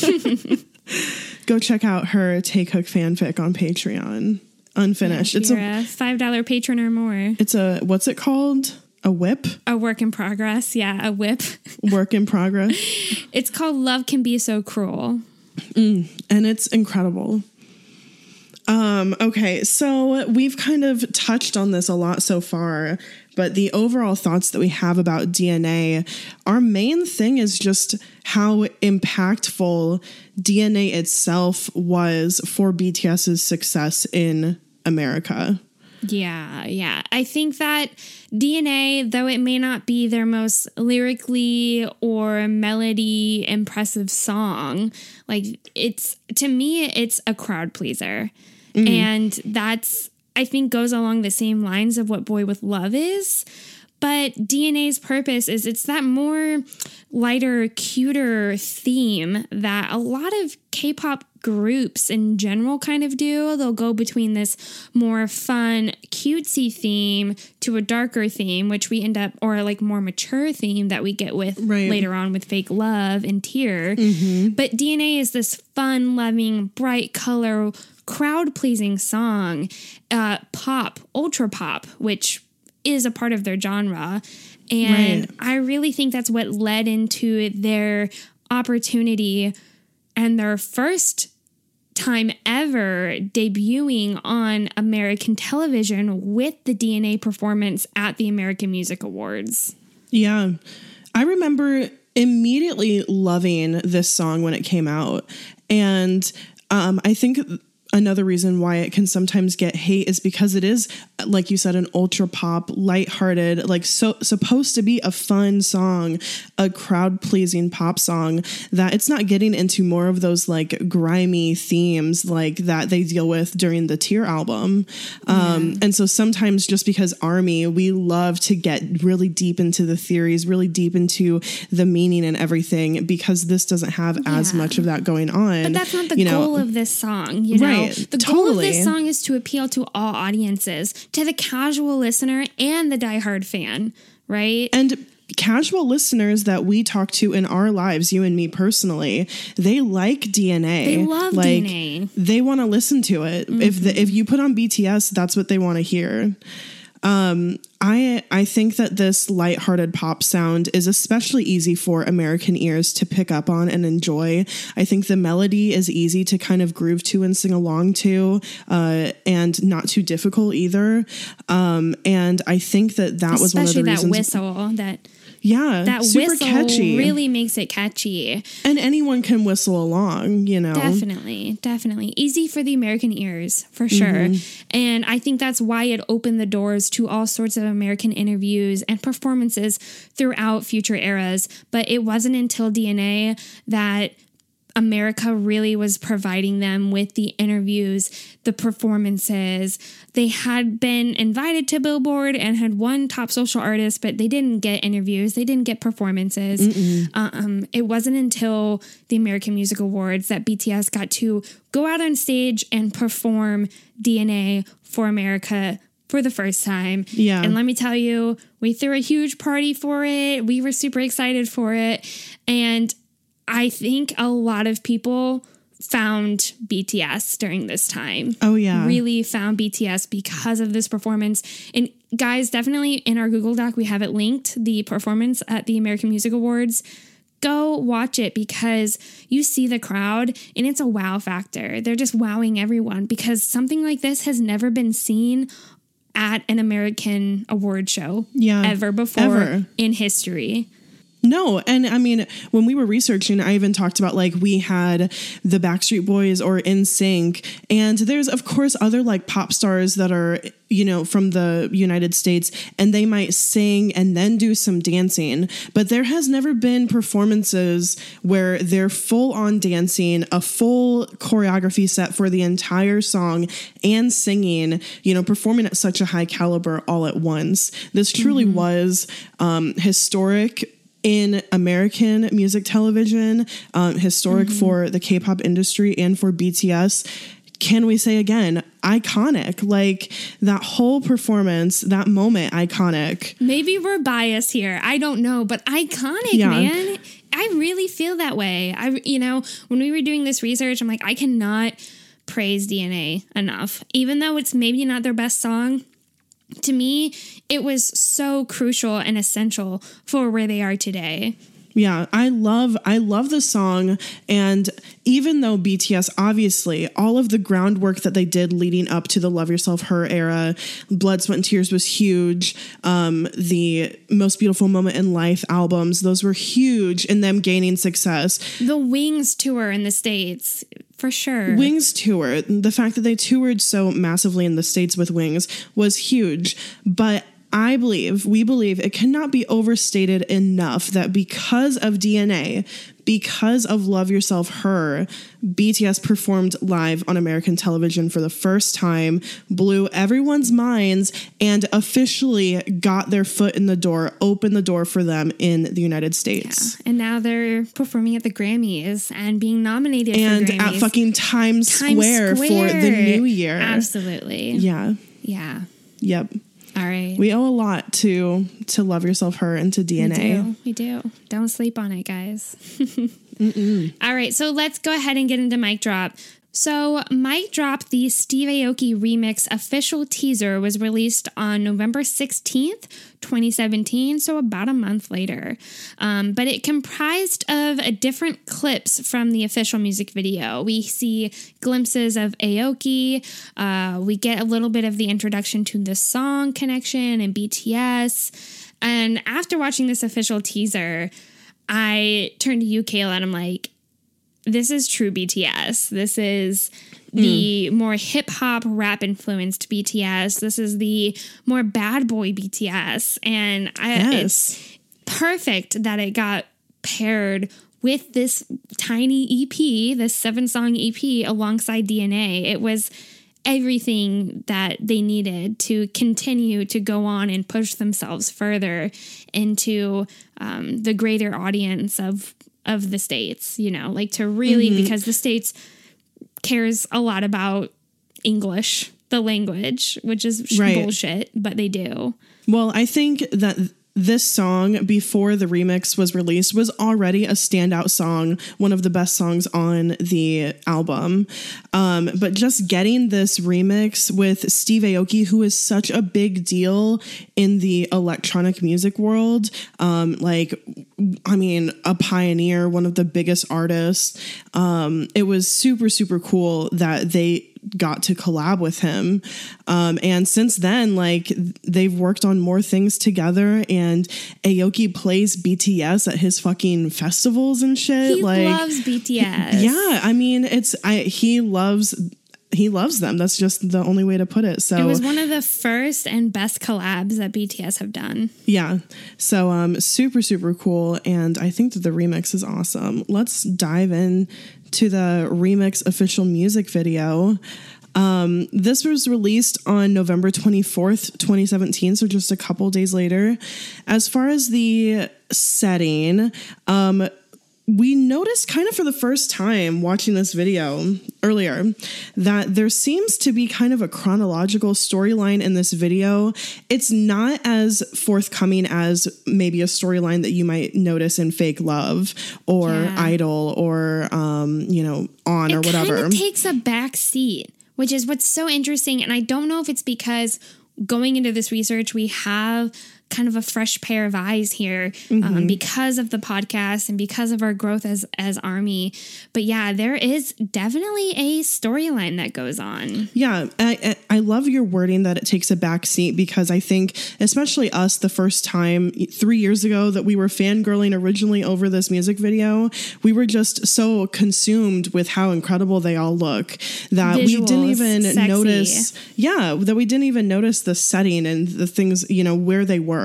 Go check out her Taekook fanfic on Patreon. Unfinished. Yeah, it's a $5 patron or more. It's a, what's it called? A whip? A work in progress. Yeah, a whip. Work in progress. It's called Love Can Be So Cruel. And it's incredible. Okay, so we've kind of touched on this a lot so far, but the overall thoughts that we have about DNA, our main thing is just how impactful DNA itself was for BTS's success in America. Yeah. I think that DNA, though it may not be their most lyrically or melody impressive song, like to me, it's a crowd pleaser. And that's, I think, goes along the same lines of what Boy With Love is. But DNA's purpose is it's that more lighter, cuter theme that a lot of K-pop groups in general kind of do. They'll go between this more fun, cutesy theme to a darker theme, which we end up, or like more mature theme that we get with later on with Fake Love and Tear. But DNA is this fun, loving, bright color, crowd-pleasing song, pop, ultra pop, which is a part of their genre. And I really think that's what led into their opportunity and their first time ever debuting on American television with the DNA performance at the American Music Awards. Yeah. I remember immediately loving this song when it came out. And I think another reason why it can sometimes get hate is because it is, like you said, an ultra pop, lighthearted, like supposed to be a fun song, a crowd pleasing pop song, that it's not getting into more of those like grimy themes like that they deal with during the Tear album. And so sometimes just because Army, we love to get really deep into the theories, really deep into the meaning and everything, because this doesn't have as much of that going on. But that's not the goal of this song, you know? Right. The goal of this song is to appeal to all audiences, to the casual listener and the diehard fan, right? And casual listeners that we talk to in our lives, you and me personally, they like DNA. They love DNA. They want to listen to it. If you put on BTS, that's what they want to hear. I think that this lighthearted pop sound is especially easy for American ears to pick up on and enjoy. I think the melody is easy to kind of groove to and sing along to, and not too difficult either. And I think that was one of the reasons. Especially that whistle that. Yeah, that super whistle catchy. Really makes it catchy. And anyone can whistle along, you know. Definitely. Easy for the American ears, for sure. And I think that's why it opened the doors to all sorts of American interviews and performances throughout future eras. But it wasn't until DNA that America really was providing them with the interviews, the performances. They had been invited to Billboard and had won Top Social Artist, but they didn't get interviews. They didn't get performances. It wasn't until the American Music Awards that BTS got to go out on stage and perform DNA for America for the first time. Yeah. And let me tell you, we threw a huge party for it. We were super excited for it. And I think a lot of people found BTS during this time. Oh, yeah. Really found BTS because of this performance. And guys, definitely in our Google Doc, we have it linked, the performance at the American Music Awards. Go watch it because you see the crowd and it's a wow factor. They're just wowing everyone because something like this has never been seen at an American award show ever before in history. No. And I mean, when we were researching, I even talked about like we had the Backstreet Boys or NSYNC. And there's, of course, other like pop stars that are, you know, from the United States, and they might sing and then do some dancing. But there has never been performances where they're full on dancing, a full choreography set for the entire song and singing, you know, performing at such a high caliber all at once. This truly was historic in American music television, historic for the K-pop industry and for BTS. Can we say again, iconic? Like that whole performance, that moment, iconic. Maybe we're biased here. I don't know, but iconic, man. I really feel that way. When we were doing this research, I'm like, I cannot praise DNA enough. Even though it's maybe not their best song, to me, it was so crucial and essential for where they are today. Yeah, I love the song. And even though BTS, obviously, all of the groundwork that they did leading up to the Love Yourself, Her era, Blood, Sweat, and Tears was huge. The Most Beautiful Moment in Life albums, those were huge in them gaining success. The Wings tour in the States, for sure. Wings tour, the fact that they toured so massively in the States with Wings was huge. But we believe it cannot be overstated enough that because of DNA, because of Love Yourself, Her, BTS performed live on American television for the first time, blew everyone's minds, and officially got their foot in the door, opened the door for them in the United States. Yeah. And now they're performing at the Grammys and being nominated and for Grammys. And at fucking Times Square for the new year. Absolutely. Yeah. Yeah. Yep. All right. We owe a lot to Love Yourself, Her, and to DNA. We do. Don't sleep on it, guys. All right. So let's go ahead and get into Mic Drop. So Mic Drop, the Steve Aoki remix official teaser, was released on November 16th, 2017, so about a month later. But it comprised of different clips from the official music video. We see glimpses of Aoki. We get a little bit of the introduction to the song connection and BTS. And after watching this official teaser, I turned to you, Kayla, and I'm like, this is true BTS. This is the more hip hop rap influenced BTS. This is the more bad boy BTS. And it's perfect that it got paired with this tiny EP, this 7-song EP alongside DNA. It was everything that they needed to continue to go on and push themselves further into the greater audience of the States, you know, like to really, because the States cares a lot about English, the language, which is bullshit, but they do. Well, I think that this song, before the remix was released, was already a standout song, one of the best songs on the album. But just getting this remix with Steve Aoki, who is such a big deal in the electronic music world, a pioneer, one of the biggest artists. It was super, super cool that they got to collab with him. And since then, like, they've worked on more things together, and Aoki plays BTS at his fucking festivals and shit. He loves BTS. Yeah. I mean, he loves them. That's just the only way to put it. So it was one of the first and best collabs that BTS have done. Yeah. So super, super cool. And I think that the remix is awesome. Let's dive in to the remix official music video. This was released on November 24th, 2017. So just a couple days later. As far as the setting, we noticed kind of for the first time watching this video earlier that there seems to be kind of a chronological storyline in this video. It's not as forthcoming as maybe a storyline that you might notice in Fake Love or Idol or, On or whatever. It kind of takes a back seat, which is what's so interesting. And I don't know if it's because going into this research, we have kind of a fresh pair of eyes here because of the podcast and because of our growth as Army. But yeah, there is definitely a storyline that goes on. Yeah, I love your wording that it takes a back seat, because I think especially us, the first time 3 years ago that we were fangirling originally over this music video, we were just so consumed with how incredible they all look that we didn't even notice. Yeah, that we didn't even notice the setting and the things, where they were.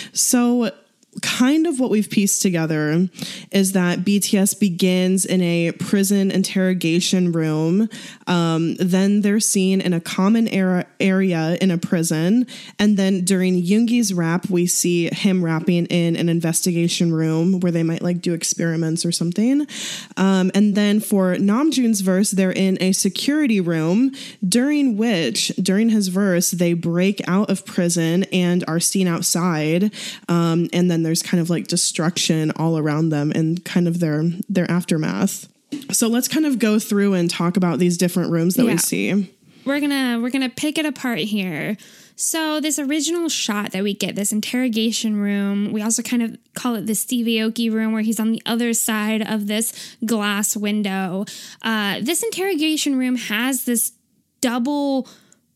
So kind of what we've pieced together is that BTS begins in a prison interrogation room. Then they're seen in a common area in a prison. And then during Yoongi's rap, we see him rapping in an investigation room where they might do experiments or something. And then for Namjoon's verse, they're in a security room during his verse, they break out of prison and are seen outside. And then there's kind of destruction all around them and kind of their aftermath. So let's kind of go through and talk about these different rooms that we see. We're gonna pick it apart here. So this original shot that we get, this interrogation room, we also kind of call it the Steve Aoki room, where he's on the other side of this glass window. This interrogation room has this double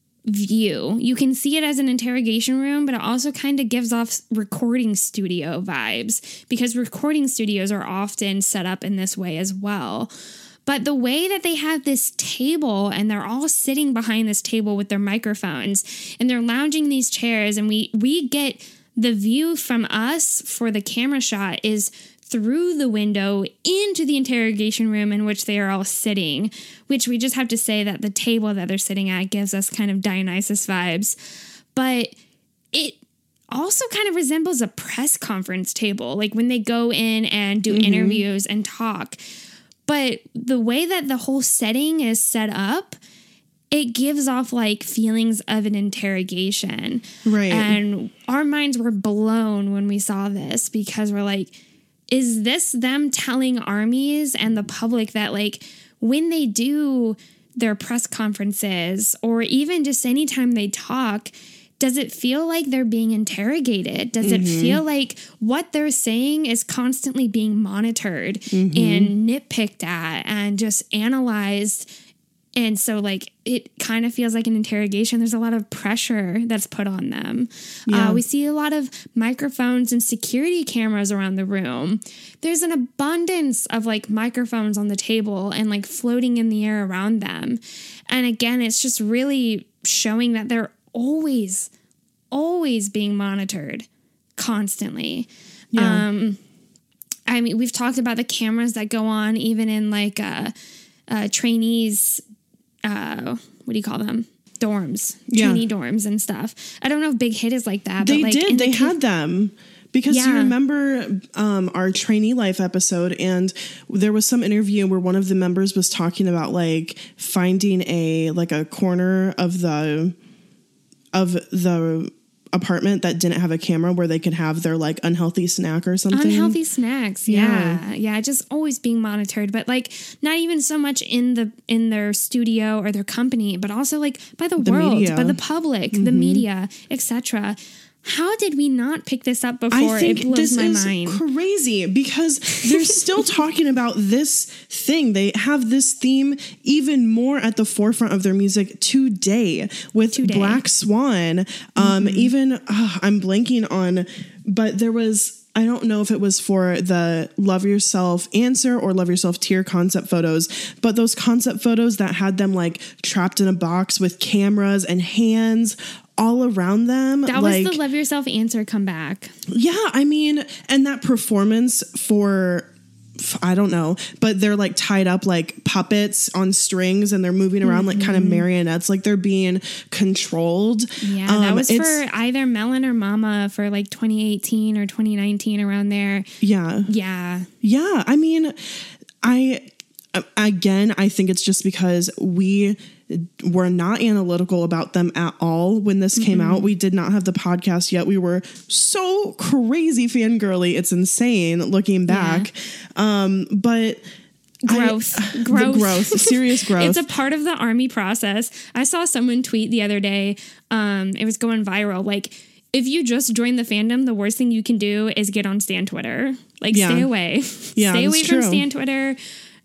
view. You can see it as an interrogation room, but it also kind of gives off recording studio vibes, because recording studios are often set up in this way as well. But the way that they have this table, and they're all sitting behind this table with their microphones, and they're lounging these chairs, and we get the view from us for the camera shot is through the window into the interrogation room in which they are all sitting, which we just have to say that the table that they're sitting at gives us kind of Dionysus vibes. But it also kind of resembles a press conference table, like when they go in and do interviews and talk. But the way that the whole setting is set up, it gives off feelings of an interrogation. Right. And our minds were blown when we saw this, because we're like, is this them telling armies and the public that when they do their press conferences, or even just anytime they talk, does it feel like they're being interrogated? Does it feel like what they're saying is constantly being monitored and nitpicked at and just analyzed And so, like, it kind of feels like an interrogation. There's a lot of pressure that's put on them. Yeah. We see a lot of microphones and security cameras around the room. There's an abundance of, like, microphones on the table and, like, floating in the air around them. And again, it's just really showing that they're always being monitored constantly. Yeah. I mean, we've talked about the cameras that go on even in, like, trainees, what do you call them? Dorms, trainee dorms and stuff. I don't know if Big Hit is like that. They but like did. They had them. Because you remember our trainee life episode, and there was some interview where one of the members was talking about like finding a corner of the apartment that didn't have a camera where they could have their like unhealthy snack or something. Unhealthy snacks. Yeah. Just always being monitored, but like not even so much in their studio or their company, but also like by the world, media. by the public, the media, etc. How did we not pick this up before? I think it blows my this mind. is crazy because they're still talking about this thing. They have this theme even more at the forefront of their music today with Black Swan. Even I'm blanking on, but there was, I don't know if it was for the Love Yourself Answer or Love Yourself Tear concept photos, but those concept photos that had them like trapped in a box with cameras and hands all around them. That was the Love Yourself Answer comeback. Yeah, I mean, and that performance for, I don't know, but they're like tied up like puppets on strings and they're moving around like kind of marionettes, like they're being controlled. Yeah, that was for either Melon or Mama for like 2018 or 2019, around there. Yeah. I mean, I think it's just because we were not analytical about them at all when this came out. We did not have the podcast yet. We were so crazy fangirly. It's insane looking back. But growth, serious growth. It's a part of the Army process. I saw someone tweet the other day. It was going viral. Like, if you just join the fandom, the worst thing you can do is get on Stan Twitter. Like, stay away. Stay away from Stan Twitter.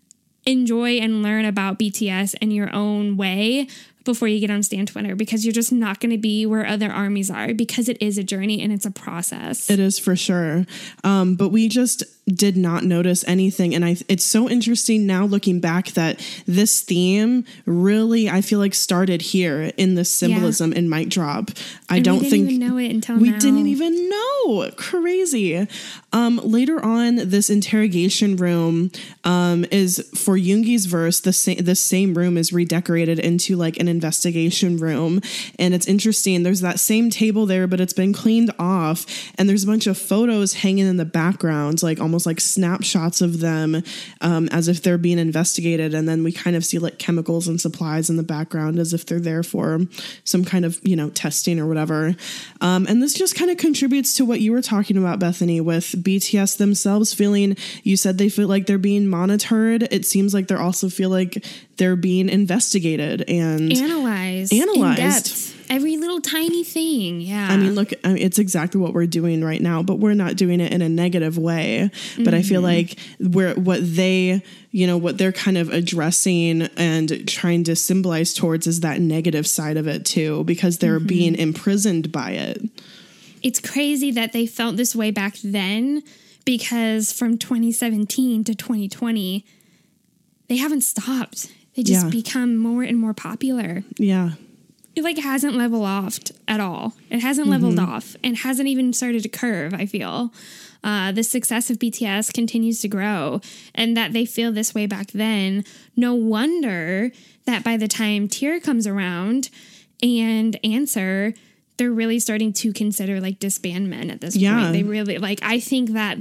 Enjoy and learn about BTS in your own way before you get on Stan Twitter, because you're just not going to be where other armies are, because it is a journey and it's a process. It is for sure. But we just did not notice anything. And it's so interesting now looking back that this theme really, I feel like, started here in the symbolism in Mic Drop. We didn't even know it until we now. didn't even know. Crazy. Later on, this interrogation room is for Yoongi's verse. The same room is redecorated into like an investigation room. And it's interesting. There's that same table there, but it's been cleaned off. And there's a bunch of photos hanging in the background, like almost like snapshots of them as if they're being investigated. And then we kind of see like chemicals and supplies in the background as if they're there for some kind of, testing or whatever. And this just kind of contributes to what you were talking about, Bethany, with BTS themselves feeling, you said they feel like they're being monitored. It seems like they also feel like they're being investigated and analyzed in depth. Every little tiny thing. Yeah. I mean, look, it's exactly what we're doing right now, but we're not doing it in a negative way. But I feel like what they're kind of addressing and trying to symbolize towards is that negative side of it too, because they're being imprisoned by it. It's crazy that they felt this way back then, because from 2017 to 2020, they haven't stopped. They just become more and more popular. Yeah. It like hasn't leveled off at all. It hasn't leveled off and hasn't even started to curve, I feel. The success of BTS continues to grow, and that they feel this way back then. No wonder that by the time Tear comes around and Answer, they're really starting to consider like disbandment at this point. They really I think that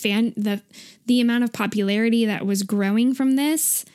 the amount of popularity that was growing from this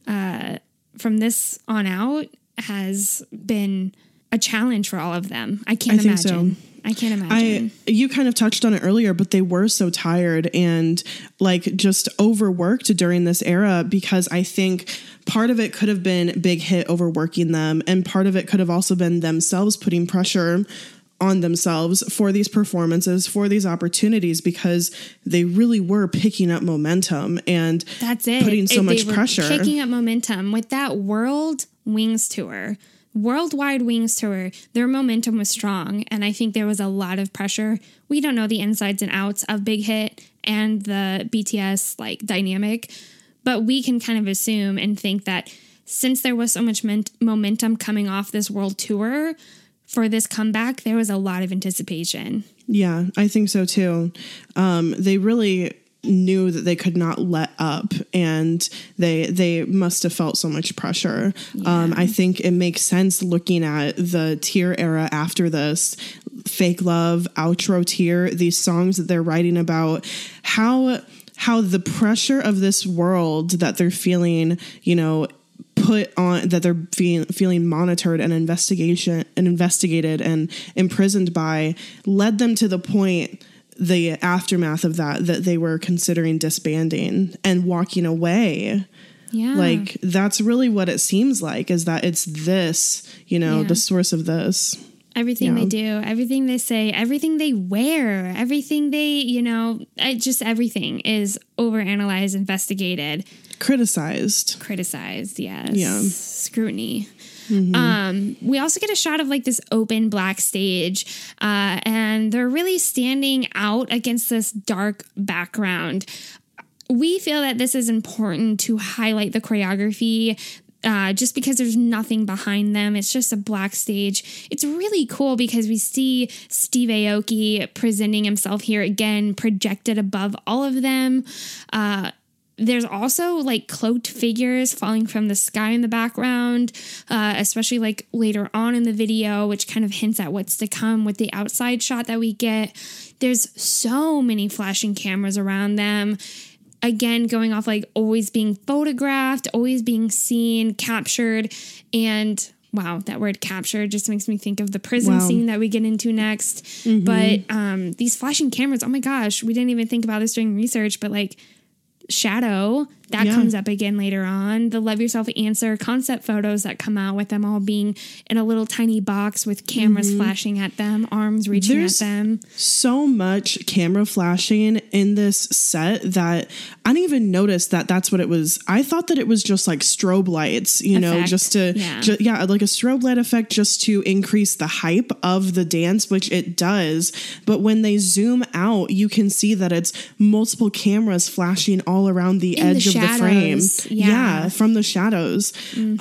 on out has been a challenge for all of them. I can't imagine. I can't imagine. You kind of touched on it earlier, but they were so tired and like just overworked during this era, because I think part of it could have been Big Hit overworking them, and part of it could have also been themselves putting pressure on themselves for these performances, for these opportunities, because they really were picking up momentum and that's it. Putting so much pressure. Picking up momentum with that Worldwide Wings Tour, their momentum was strong. And I think there was a lot of pressure. We don't know the insides and outs of Big Hit and the BTS like dynamic, but we can kind of assume and think that since there was so much momentum coming off this world tour, for this comeback, there was a lot of anticipation. Yeah, I think so too. They really knew that they could not let up, and they must have felt so much pressure. Yeah. I think it makes sense looking at the Tear era after this, Fake Love, Outro Tear, these songs that they're writing about, how the pressure of this world that they're feeling, you know, put on, that they're feeling monitored and investigated and imprisoned by, led them to the point, the aftermath of that they were considering disbanding and walking away. Yeah. Like, that's really what it seems like, is that it's this, you know, the source of this. Everything they do, everything they say, everything they wear, everything they, you know, just everything is overanalyzed, investigated. Criticized, yes. Yeah. Scrutiny. Mm-hmm. We also get a shot of like this open black stage, and they're really standing out against this dark background. We feel that this is important to highlight the choreography, just because there's nothing behind them. It's just a black stage. It's really cool because we see Steve Aoki presenting himself here again, projected above all of them. There's also like cloaked figures falling from the sky in the background, especially like later on in the video, which kind of hints at what's to come with the outside shot that we get. There's so many flashing cameras around them. Again, going off like always being photographed, always being seen, captured. And wow, that word captured just makes me think of the prison scene that we get into next. Mm-hmm. But these flashing cameras, oh my gosh, we didn't even think about this during research, but like Shadow, that comes up again later on. The Love Yourself Answer concept photos that come out with them all being in a little tiny box with cameras flashing at them, arms reaching at them. So much camera flashing in this set that I didn't even notice that that's what it was. I thought that it was just like strobe lights, you know, just to, like a strobe light effect just to increase the hype of the dance, which it does. But when they zoom out, you can see that it's multiple cameras flashing all around the edge of the frame. Yeah, from the shadows.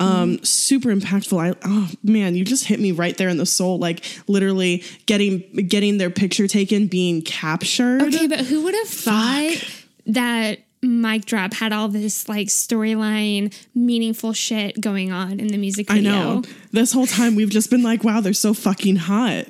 Super impactful. Oh man, you just hit me right there in the soul. Like literally getting their picture taken, being captured. Okay, but who would have thought that Mic Drop had all this like storyline, meaningful shit going on in the music video? I know. This whole time we've just been like, wow, they're so fucking hot.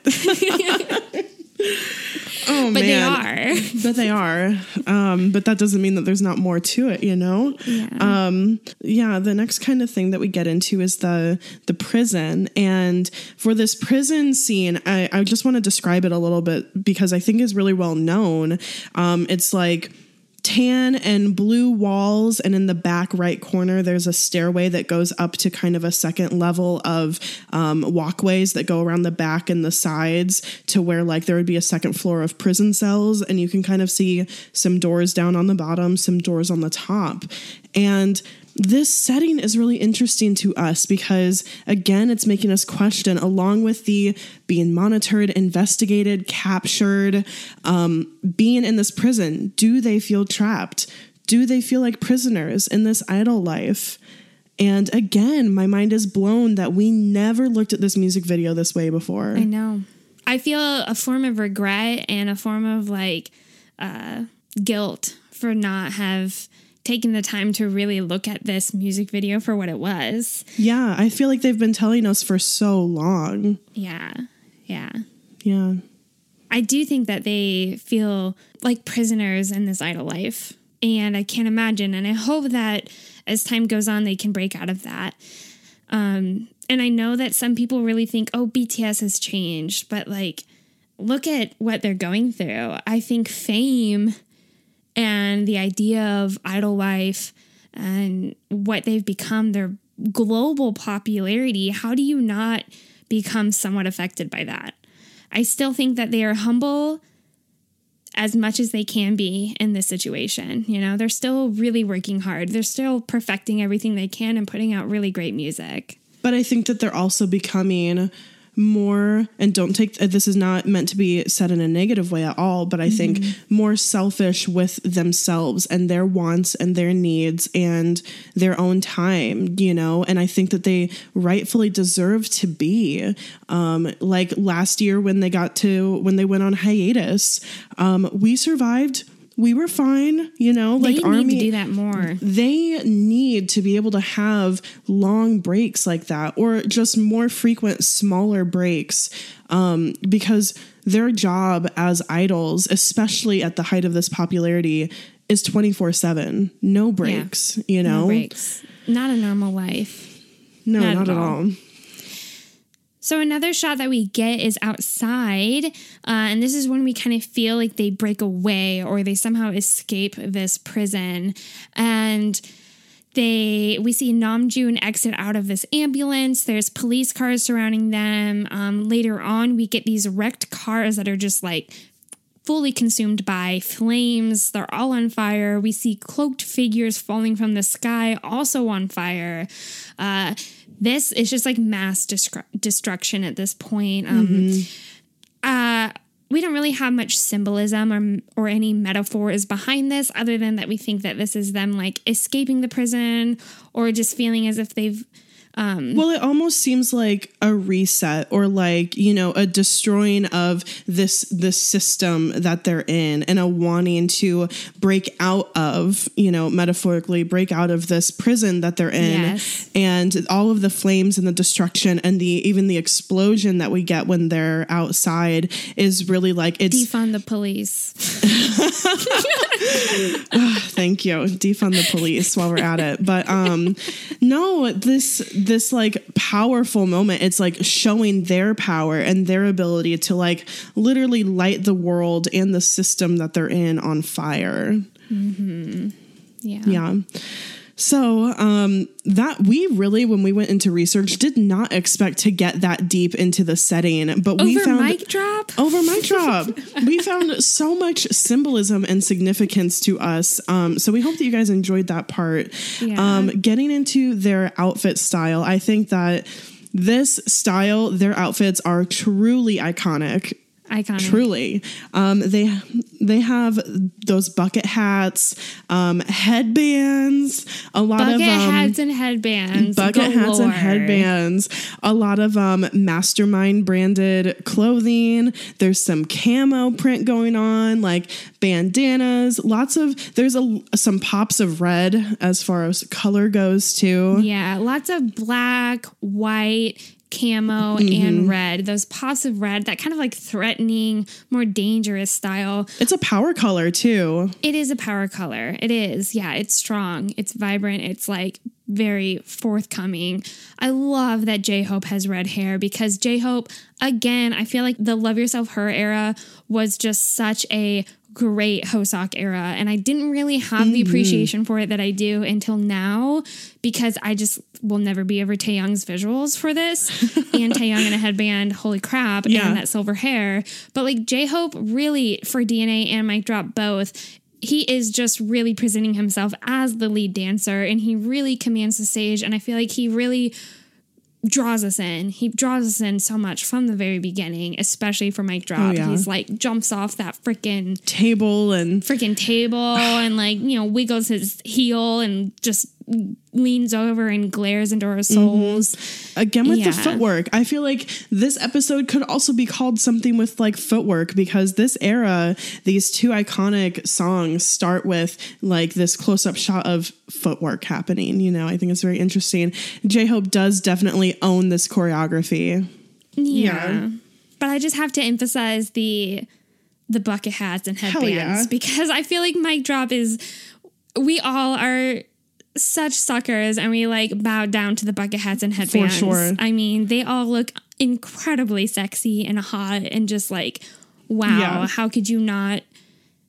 Oh, but man. They are. But that doesn't mean that there's not more to it, you know? Yeah. The next kind of thing that we get into is the prison. And for this prison scene, I just want to describe it a little bit because I think it's really well known. It's like tan and blue walls, and in the back right corner there's a stairway that goes up to kind of a second level of walkways that go around the back and the sides to where like there would be a second floor of prison cells, and you can kind of see some doors down on the bottom, some doors on the top. And this setting is really interesting to us because, again, it's making us question, along with the being monitored, investigated, captured, being in this prison, do they feel trapped? Do they feel like prisoners in this idol life? And again, my mind is blown that we never looked at this music video this way before. I know. I feel a form of regret and a form of like guilt for not have taken the time to really look at this music video for what it was. Yeah, I feel like they've been telling us for so long. Yeah. I do think that they feel like prisoners in this idol life. And I can't imagine. And I hope that as time goes on, they can break out of that. And I know that some people really think, oh, BTS has changed. But like, look at what they're going through. I think fame and the idea of idol life and what they've become, their global popularity, how do you not become somewhat affected by that? I still think that they are humble as much as they can be in this situation. You know, they're still really working hard. They're still perfecting everything they can and putting out really great music. But I think that they're also becoming more, and don't take, this is not meant to be said in a negative way at all, but I think more selfish with themselves and their wants and their needs and their own time, you know, and I think that they rightfully deserve to be. Like last year when they went on hiatus, we survived. We were fine, you know, like they Army need to do that more. They need to be able to have long breaks like that, or just more frequent, smaller breaks, because their job as idols, especially at the height of this popularity, is 24/7, no breaks, you know, no breaks, not a normal life. No, not at all. So another shot that we get is outside, and this is when we kind of feel like they break away or they somehow escape this prison, and we see Namjoon exit out of this ambulance. There's police cars surrounding them. Later on, we get these wrecked cars that are just like fully consumed by flames. They're all on fire. We see cloaked figures falling from the sky, also on fire. This is just like mass destruction at this point. We don't really have much symbolism or any metaphors behind this, other than that we think that this is them like escaping the prison or just feeling as if they've well, it almost seems like a reset, or like, you know, a destroying of this system that they're in, and a wanting to break out of, you know, metaphorically break out of this prison that they're in. Yes. And all of the flames and the destruction and even the explosion that we get when they're outside is really like, it's defund the police. Thank you. Defund the police while we're at it. But no, this like powerful moment, it's like showing their power and their ability to like literally light the world and the system that they're in on fire. Mm-hmm. Yeah. So that we really, when we went into research, did not expect to get that deep into the setting, but we found over mic drop, we found so much symbolism and significance to us. So we hope that you guys enjoyed that part. Yeah. Getting into their outfit style, I think that this style, their outfits are truly iconic. Truly. They have those bucket hats, headbands, a lot of hats and headbands. Hats and headbands. A lot of Mastermind branded clothing. There's some camo print going on, like bandanas. There's some pops of red as far as color goes too. Yeah, lots of black, white, camo and red, those pops of red, that kind of like threatening, more dangerous style. It's a power color too. It is a power color. It is. Yeah, it's strong. It's vibrant. It's like very forthcoming. I love that J-Hope has red hair, because J-Hope, again, I feel like the Love Yourself Her era was just such a great Hoseok era, and I didn't really have the appreciation for it that I do until now, because I just will never be over Taeyoung's visuals for this. And Taeyoung in a headband, holy crap, and that silver hair. But like J-Hope really, for DNA and Mic Drop both, he is just really presenting himself as the lead dancer, and he really commands the stage, and I feel like he really draws us in. He draws us in so much from the very beginning, especially for Mic Drop. Oh, yeah. He's like jumps off that freaking table and like, you know, wiggles his heel and just leans over and glares into our souls. Again with the footwork. I feel like this episode could also be called something with like footwork, because this era, these two iconic songs start with like this close-up shot of footwork happening. You know, I think it's very interesting. J-Hope does definitely own this choreography. Yeah. But I just have to emphasize the bucket hats and headbands, because I feel like Mic Drop we all are such suckers, and we like bow down to the bucket hats and headbands. For sure. I mean, they all look incredibly sexy and hot, and just like, wow, how could you not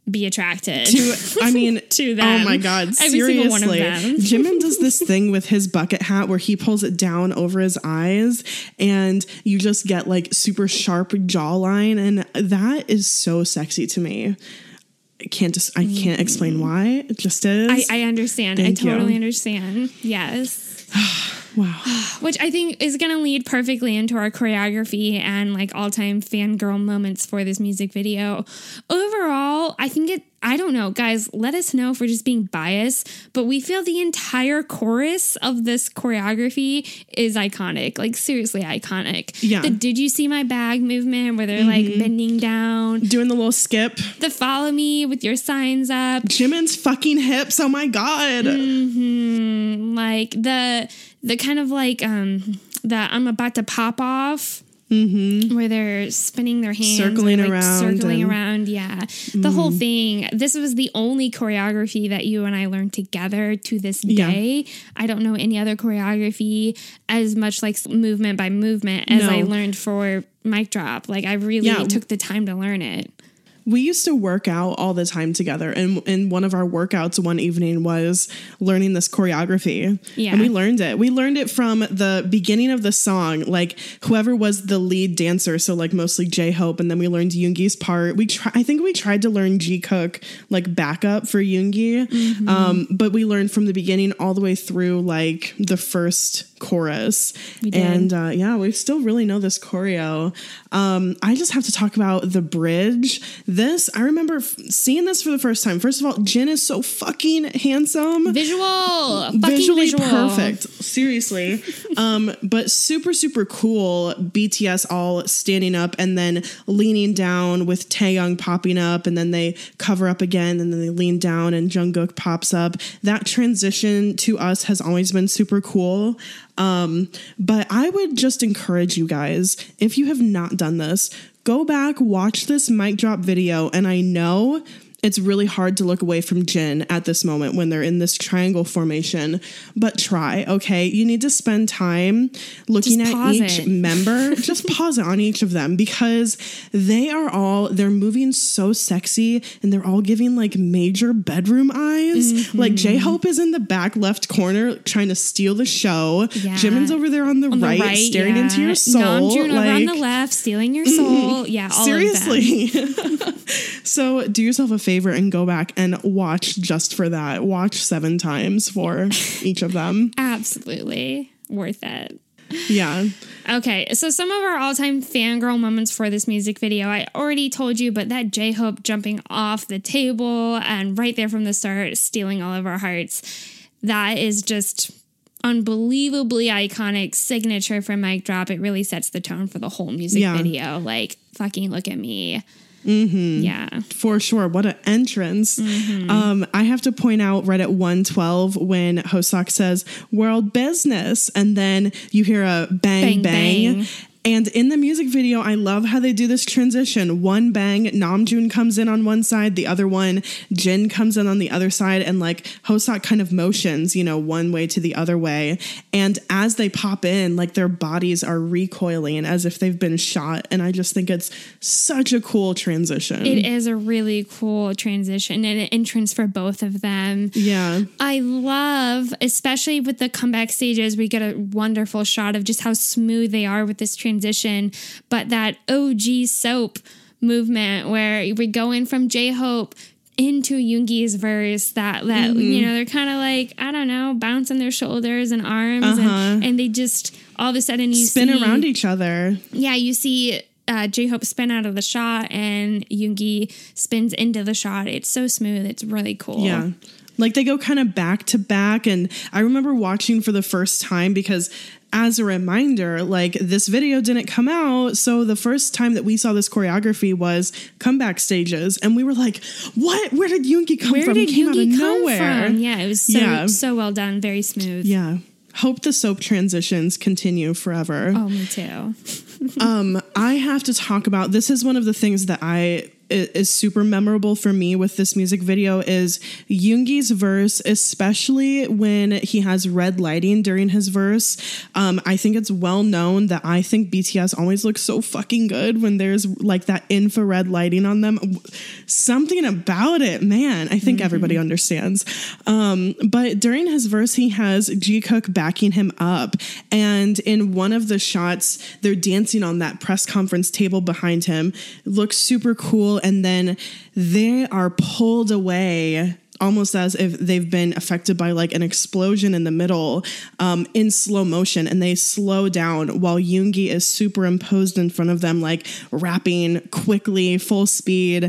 be attracted to them. Oh my God. Every single one of Seriously. them. Jimin does this thing with his bucket hat where he pulls it down over his eyes and you just get like super sharp jawline. And that is so sexy to me. I can't explain why. It just is. I understand. I totally understand. Yes. Wow. Which I think is going to lead perfectly into our choreography and like all-time fangirl moments for this music video. Overall, I don't know, guys, let us know if we're just being biased, but we feel the entire chorus of this choreography is iconic. Like, seriously iconic. Yeah. The Did You See My Bag movement where they're like bending down. Doing the little skip. The follow me with your signs up. Jimin's fucking hips. Oh my God. Like the kind of like that I'm about to pop off. Where they're spinning their hands, circling around. Yeah. The whole thing. This was the only choreography that you and I learned together to this day. I don't know any other choreography as much like movement by movement as I learned for Mic Drop. Like I really took the time to learn it. We used to work out all the time together. And one of our workouts one evening was learning this choreography. Yeah. And we learned it. We learned it from the beginning of the song, like whoever was the lead dancer. So like mostly J-Hope. And then we learned Yoongi's part. I think we tried to learn Jikook like backup for Yoongi. But we learned from the beginning all the way through like the first chorus. And we still really know this choreo. I just have to talk about the bridge. I remember seeing this for the first time. First of all, Jin is so fucking handsome. Visually perfect. Seriously. But super, super cool. BTS all standing up and then leaning down with Taeyong popping up, and then they cover up again and then they lean down and Jungkook pops up. That transition to us has always been super cool. But I would just encourage you guys, if you have not done this, go back, watch this Mic Drop video, and I know it's really hard to look away from Jin at this moment when they're in this triangle formation, but try, okay? You need to spend time looking at each member. Just pause it on each of them because they're moving so sexy and they're all giving like major bedroom eyes. Like J-Hope is in the back left corner trying to steal the show. Yeah. Jimin's over there on the right staring into your soul. Namjoon over on the left stealing your soul. Yeah, all seriously. Of them. So do yourself a favor and go back and watch just for that. Watch 7 times for each of them. Absolutely. Worth it. Yeah. Okay, so some of our all-time fangirl moments for this music video, I already told you, but that J-Hope jumping off the table and right there from the start, stealing all of our hearts, that is just unbelievably iconic signature for Mic Drop. It really sets the tone for the whole music video. Like, fucking look at me. Yeah, for sure. What an entrance. I have to point out right at 1:12 when Hoseok says world business and then you hear a bang bang. And in the music video, I love how they do this transition. One bang, Namjoon comes in on one side, the other one, Jin comes in on the other side, and like Hoseok kind of motions, one way to the other way. And as they pop in, like their bodies are recoiling as if they've been shot. And I just think it's such a cool transition. It is a really cool transition and an entrance for both of them. Yeah. I love, especially with the comeback stages, we get a wonderful shot of just how smooth they are with this transition. But that OG soap movement where we go in from J-Hope into Yoongi's verse that they're kind of like, I don't know, bouncing their shoulders and arms and they just all of a sudden you spin around each other. Yeah, you see J-Hope spin out of the shot and Yoongi spins into the shot. It's so smooth. It's really cool. Yeah. Like they go kind of back to back. And I remember watching for the first time because as a reminder, like this video didn't come out. So the first time that we saw this choreography was comeback stages. And we were like, what? Where did Yoongi come from? He came out of nowhere. Yeah, it was so well done. Very smooth. Yeah. Hope the soap transitions continue forever. Oh, me too. I have to talk about, this is one of the things that I is super memorable for me with this music video is Yoongi's verse, especially when he has red lighting during his verse. I think it's well known that I think BTS always looks so fucking good when there's like that infrared lighting on them. Something about it, man. I think everybody understands. But during his verse, he has Jikook backing him up. And in one of the shots, they're dancing on that press conference table behind him. It looks super cool. And then they are pulled away almost as if they've been affected by like an explosion in the middle, in slow motion, and they slow down while Yoongi is superimposed in front of them, like rapping quickly, full speed.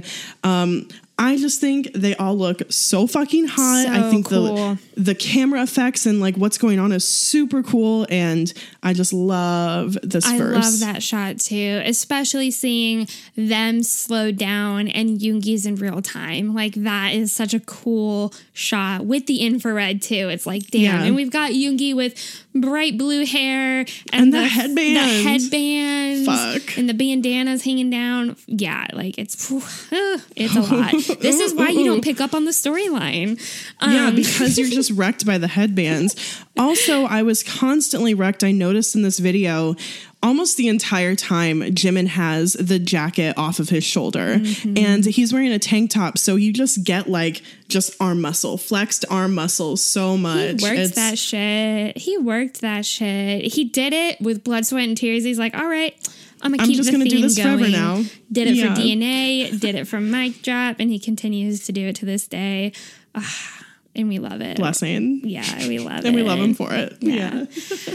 I just think they all look so fucking hot. So I think cool. the camera effects and like what's going on is super cool, and I just love this verse. I love that shot too, especially seeing them slow down and Yoongi's in real time. Like that is such a cool shot with the infrared too. It's like, damn. Yeah. And we've got Yoongi with bright blue hair and the headbands. The headbands. Fuck. And the bandanas hanging down. Yeah, like it's a lot. This is why you don't pick up on the storyline. Yeah, because you're just wrecked by the headbands. Also, I was constantly wrecked. I noticed in this video, almost the entire time, Jimin has the jacket off of his shoulder. And he's wearing a tank top, so you just get like just arm muscle, flexed arm muscle so much. He worked that shit. He did it with blood, sweat, and tears. He's like, all right, I'm just gonna do this forever now. Did it for DNA, did it for Mic Drop, and he continues to do it to this day. And we love it. Blessing. Yeah, we love it. And we love him for it. Yeah.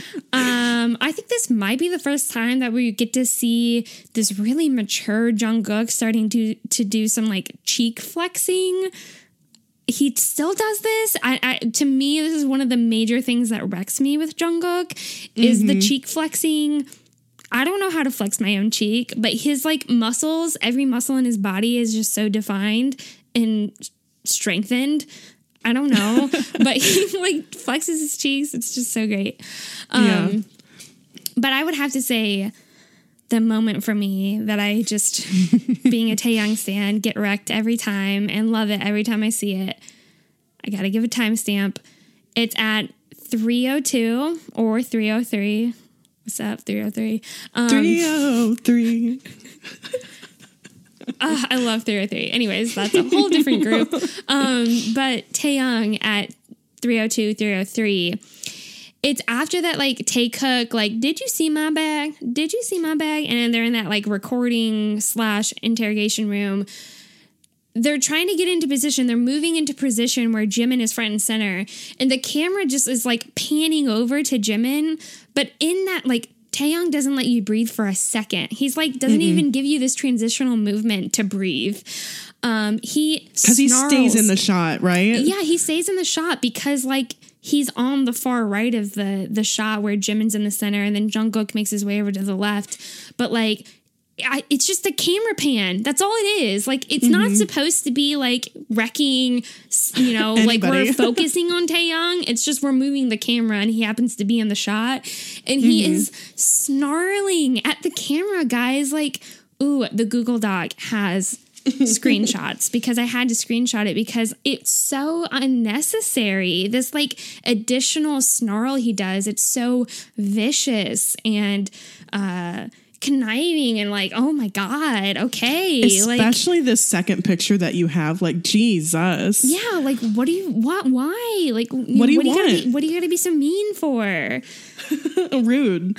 I think this might be the first time that we get to see this really mature Jungkook starting to do some like cheek flexing. He still does this. To me, this is one of the major things that wrecks me with Jungkook is the cheek flexing. I don't know how to flex my own cheek, but his like muscles, every muscle in his body is just so defined and strengthened. I don't know, but he like flexes his cheeks. It's just so great. But I would have to say the moment for me that I just, being a Taehyung stan, get wrecked every time and love it every time I see it. I got to give a timestamp. It's at 3:02 or 3:03. What's up, 3:03? 3:03. I love 3:03. Anyways, that's a whole different group. But Taehyung at 3:02, 3:03. It's after that, like, Taekook, like, did you see my bag? Did you see my bag? And then they're in that, like, recording / interrogation room. They're trying to get into position. They're moving into position where Jimin is front and center. And the camera just is, like, panning over to Jimin. But in that, like, Taehyung doesn't let you breathe for a second. He's like, doesn't even give you this transitional movement to breathe. Because he stays in the shot, right? Yeah, he stays in the shot because like he's on the far right of the shot where Jimin's in the center, and then Jungkook makes his way over to the left. But like, it's just a camera pan. That's all it is. Like, it's not supposed to be like wrecking, you know, like we're focusing on Taehyung. It's just we're moving the camera and he happens to be in the shot. And he is snarling at the camera, guys. Like, ooh, the Google Doc has screenshots because I had to screenshot it because it's so unnecessary. This like additional snarl he does, it's so vicious and conniving and like, oh my God, okay. Especially this second picture that you have, like, Jesus. Yeah, like why? Like what do you want? What do you gotta be so mean for? Rude.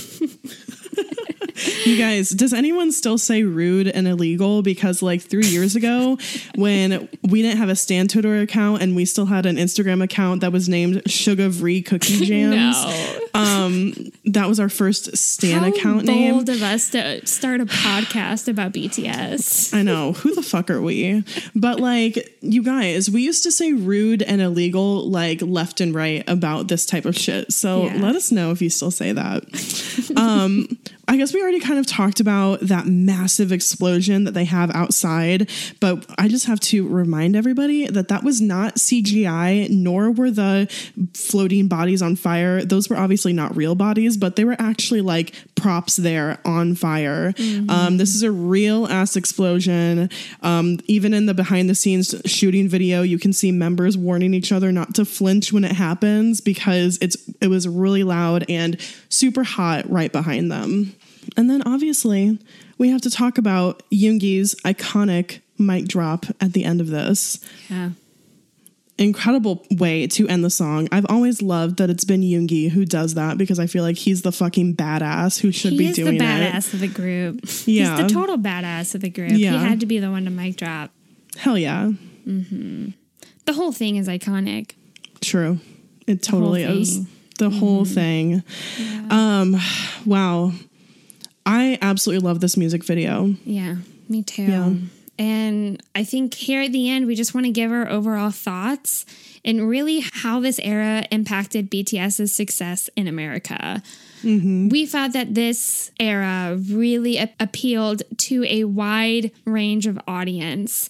You guys, does anyone still say rude and illegal? Because like 3 years ago when we didn't have a Stan Twitter account and we still had an Instagram account that was named Sugar-Free Cookie Jams. That was our first Stan account name. How bold of us to start a podcast about BTS. I know. Who the fuck are we? But like, you guys, we used to say rude and illegal like left and right about this type of shit. So let us know if you still say that. I guess we already kind of talked about that massive explosion that they have outside, but I just have to remind everybody that that was not CGI, nor were the floating bodies on fire. Those were obviously not real bodies, but they were actually like props there on fire. This is a real ass explosion. Even in the behind the scenes shooting video, you can see members warning each other not to flinch when it happens because it was really loud and super hot right behind them. And then obviously we have to talk about Yoongi's iconic mic drop at the end of this. Yeah. Incredible way to end the song. I've always loved that it's been Yoongi who does that because I feel like he's the fucking badass who should be doing it. He's the badass of the group. Yeah. He's the total badass of the group. Yeah. He had to be the one to mic drop. Hell yeah. The whole thing is iconic. True. It totally is. The whole thing. Yeah. Wow. I absolutely love this music video. Yeah, me too. Yeah. And I think here at the end, we just want to give our overall thoughts and really how this era impacted BTS's success in America. We thought that this era really appealed to a wide range of audience.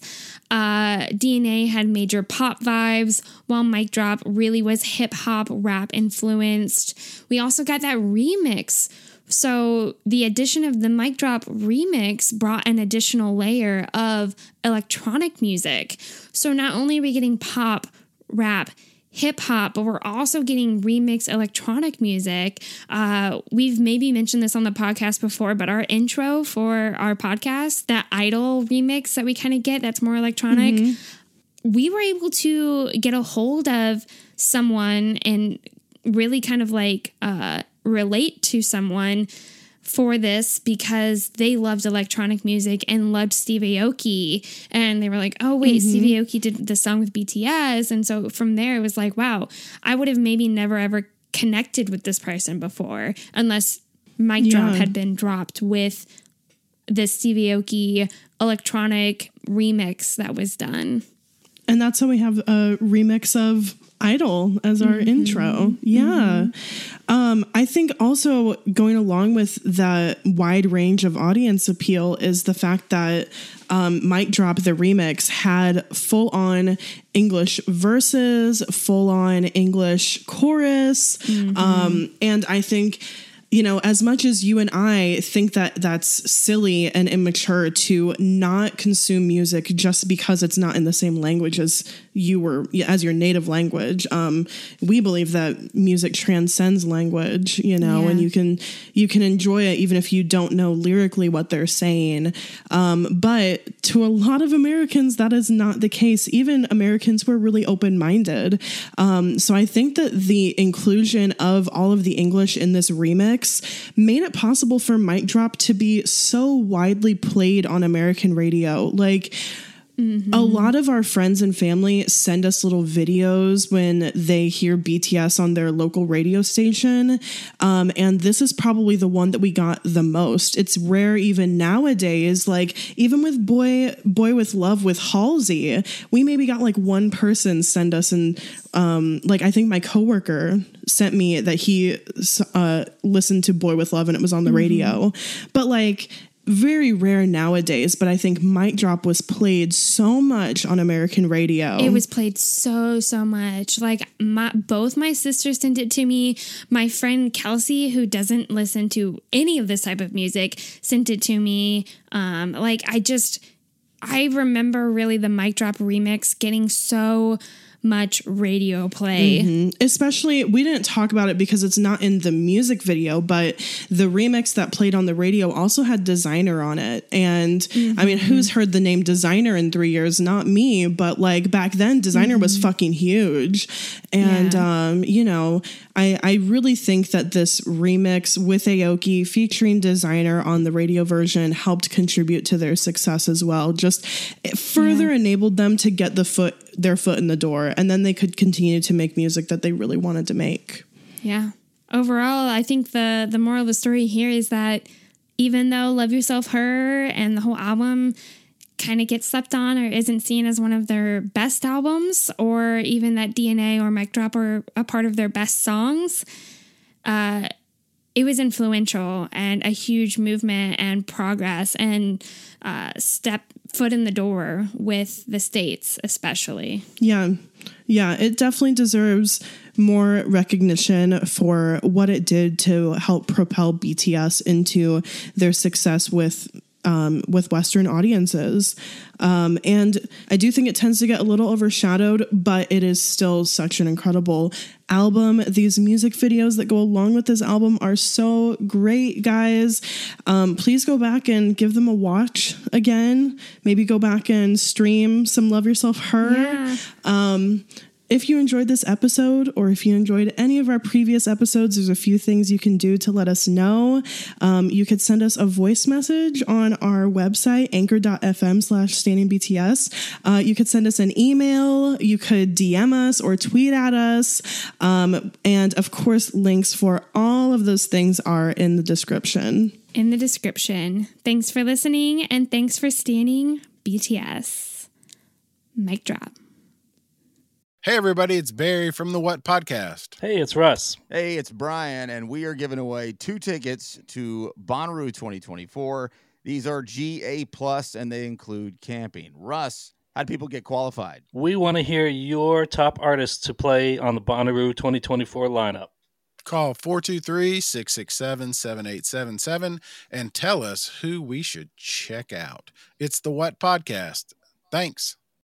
DNA had major pop vibes, while Mic Drop really was hip hop rap influenced. We also got that remix. So the addition of the Mic Drop remix brought an additional layer of electronic music. So not only are we getting pop, rap, hip hop, but we're also getting remix electronic music. We've maybe mentioned this on the podcast before, but our intro for our podcast, that Idol remix that we kind of get, that's more electronic. We were able to get a hold of someone and really kind of like relate to someone for this because they loved electronic music and loved Steve Aoki. And they were like, oh, wait, Steve Aoki did the song with BTS. And so from there, it was like, wow, I would have maybe never ever connected with this person before unless Mic Drop had been dropped with the Steve Aoki electronic remix that was done. And that's how we have a remix of Idol as our intro. Yeah. I think also going along with that wide range of audience appeal is the fact that Mic Drop, the remix, had full on English verses, full on English chorus. And I think, you know, as much as you and I think that that's silly and immature to not consume music just because it's not in the same language as as your native language, we believe that music transcends language, you know, and you can enjoy it even if you don't know lyrically what they're saying. But to a lot of Americans, that is not the case. Even Americans who are really open-minded. So I think that the inclusion of all of the English in this remix made it possible for Mic Drop to be so widely played on American radio. Like, a lot of our friends and family send us little videos when they hear BTS on their local radio station. And this is probably the one that we got the most. It's rare even nowadays. Like even with Boy With Love with Halsey, we maybe got like one person send us, and like I think my coworker sent me that he listened to Boy With Love and it was on the radio. But like, very rare nowadays, but I think Mic Drop was played so much on American radio. It was played so much. Like both my sisters sent it to me. My friend Kelsey, who doesn't listen to any of this type of music, sent it to me. I remember really the Mic Drop remix getting so much radio play. Especially, we didn't talk about it because it's not in the music video, but the remix that played on the radio also had Designer on it. And I mean, who's heard the name Designer in 3 years? Not me, but like back then Designer was fucking huge. And, you know, I really think that this remix with Aoki featuring Designer on the radio version helped contribute to their success as well. Just it further enabled them to get their foot in the door, and then they could continue to make music that they really wanted to make. Yeah. Overall, I think the moral of the story here is that even though Love Yourself Her and the whole album kind of gets slept on or isn't seen as one of their best albums, or even that DNA or Mic Drop are a part of their best songs, it was influential and a huge movement and progress and step foot in the door with the States, especially. Yeah, it definitely deserves more recognition for what it did to help propel BTS into their success with Western audiences. And I do think it tends to get a little overshadowed, but it is still such an incredible album. These music videos that go along with this album are so great, guys. Please go back and give them a watch again. Maybe go back and stream some Love Yourself Her. Yeah. If you enjoyed this episode, or if you enjoyed any of our previous episodes, there's a few things you can do to let us know. You could send us a voice message on our website, anchor.fm/standingbts. You could send us an email. You could DM us or tweet at us. And of course, links for all of those things are in the description. Thanks for listening, and thanks for standing BTS. Mic drop. Hey, everybody, it's Barry from the What Podcast. Hey, it's Russ. Hey, it's Brian, and we are giving away 2 tickets to Bonnaroo 2024. These are GA+, and they include camping. Russ, how do people get qualified? We want to hear your top artists to play on the Bonnaroo 2024 lineup. Call 423-667-7877 and tell us who we should check out. It's the What Podcast. Thanks.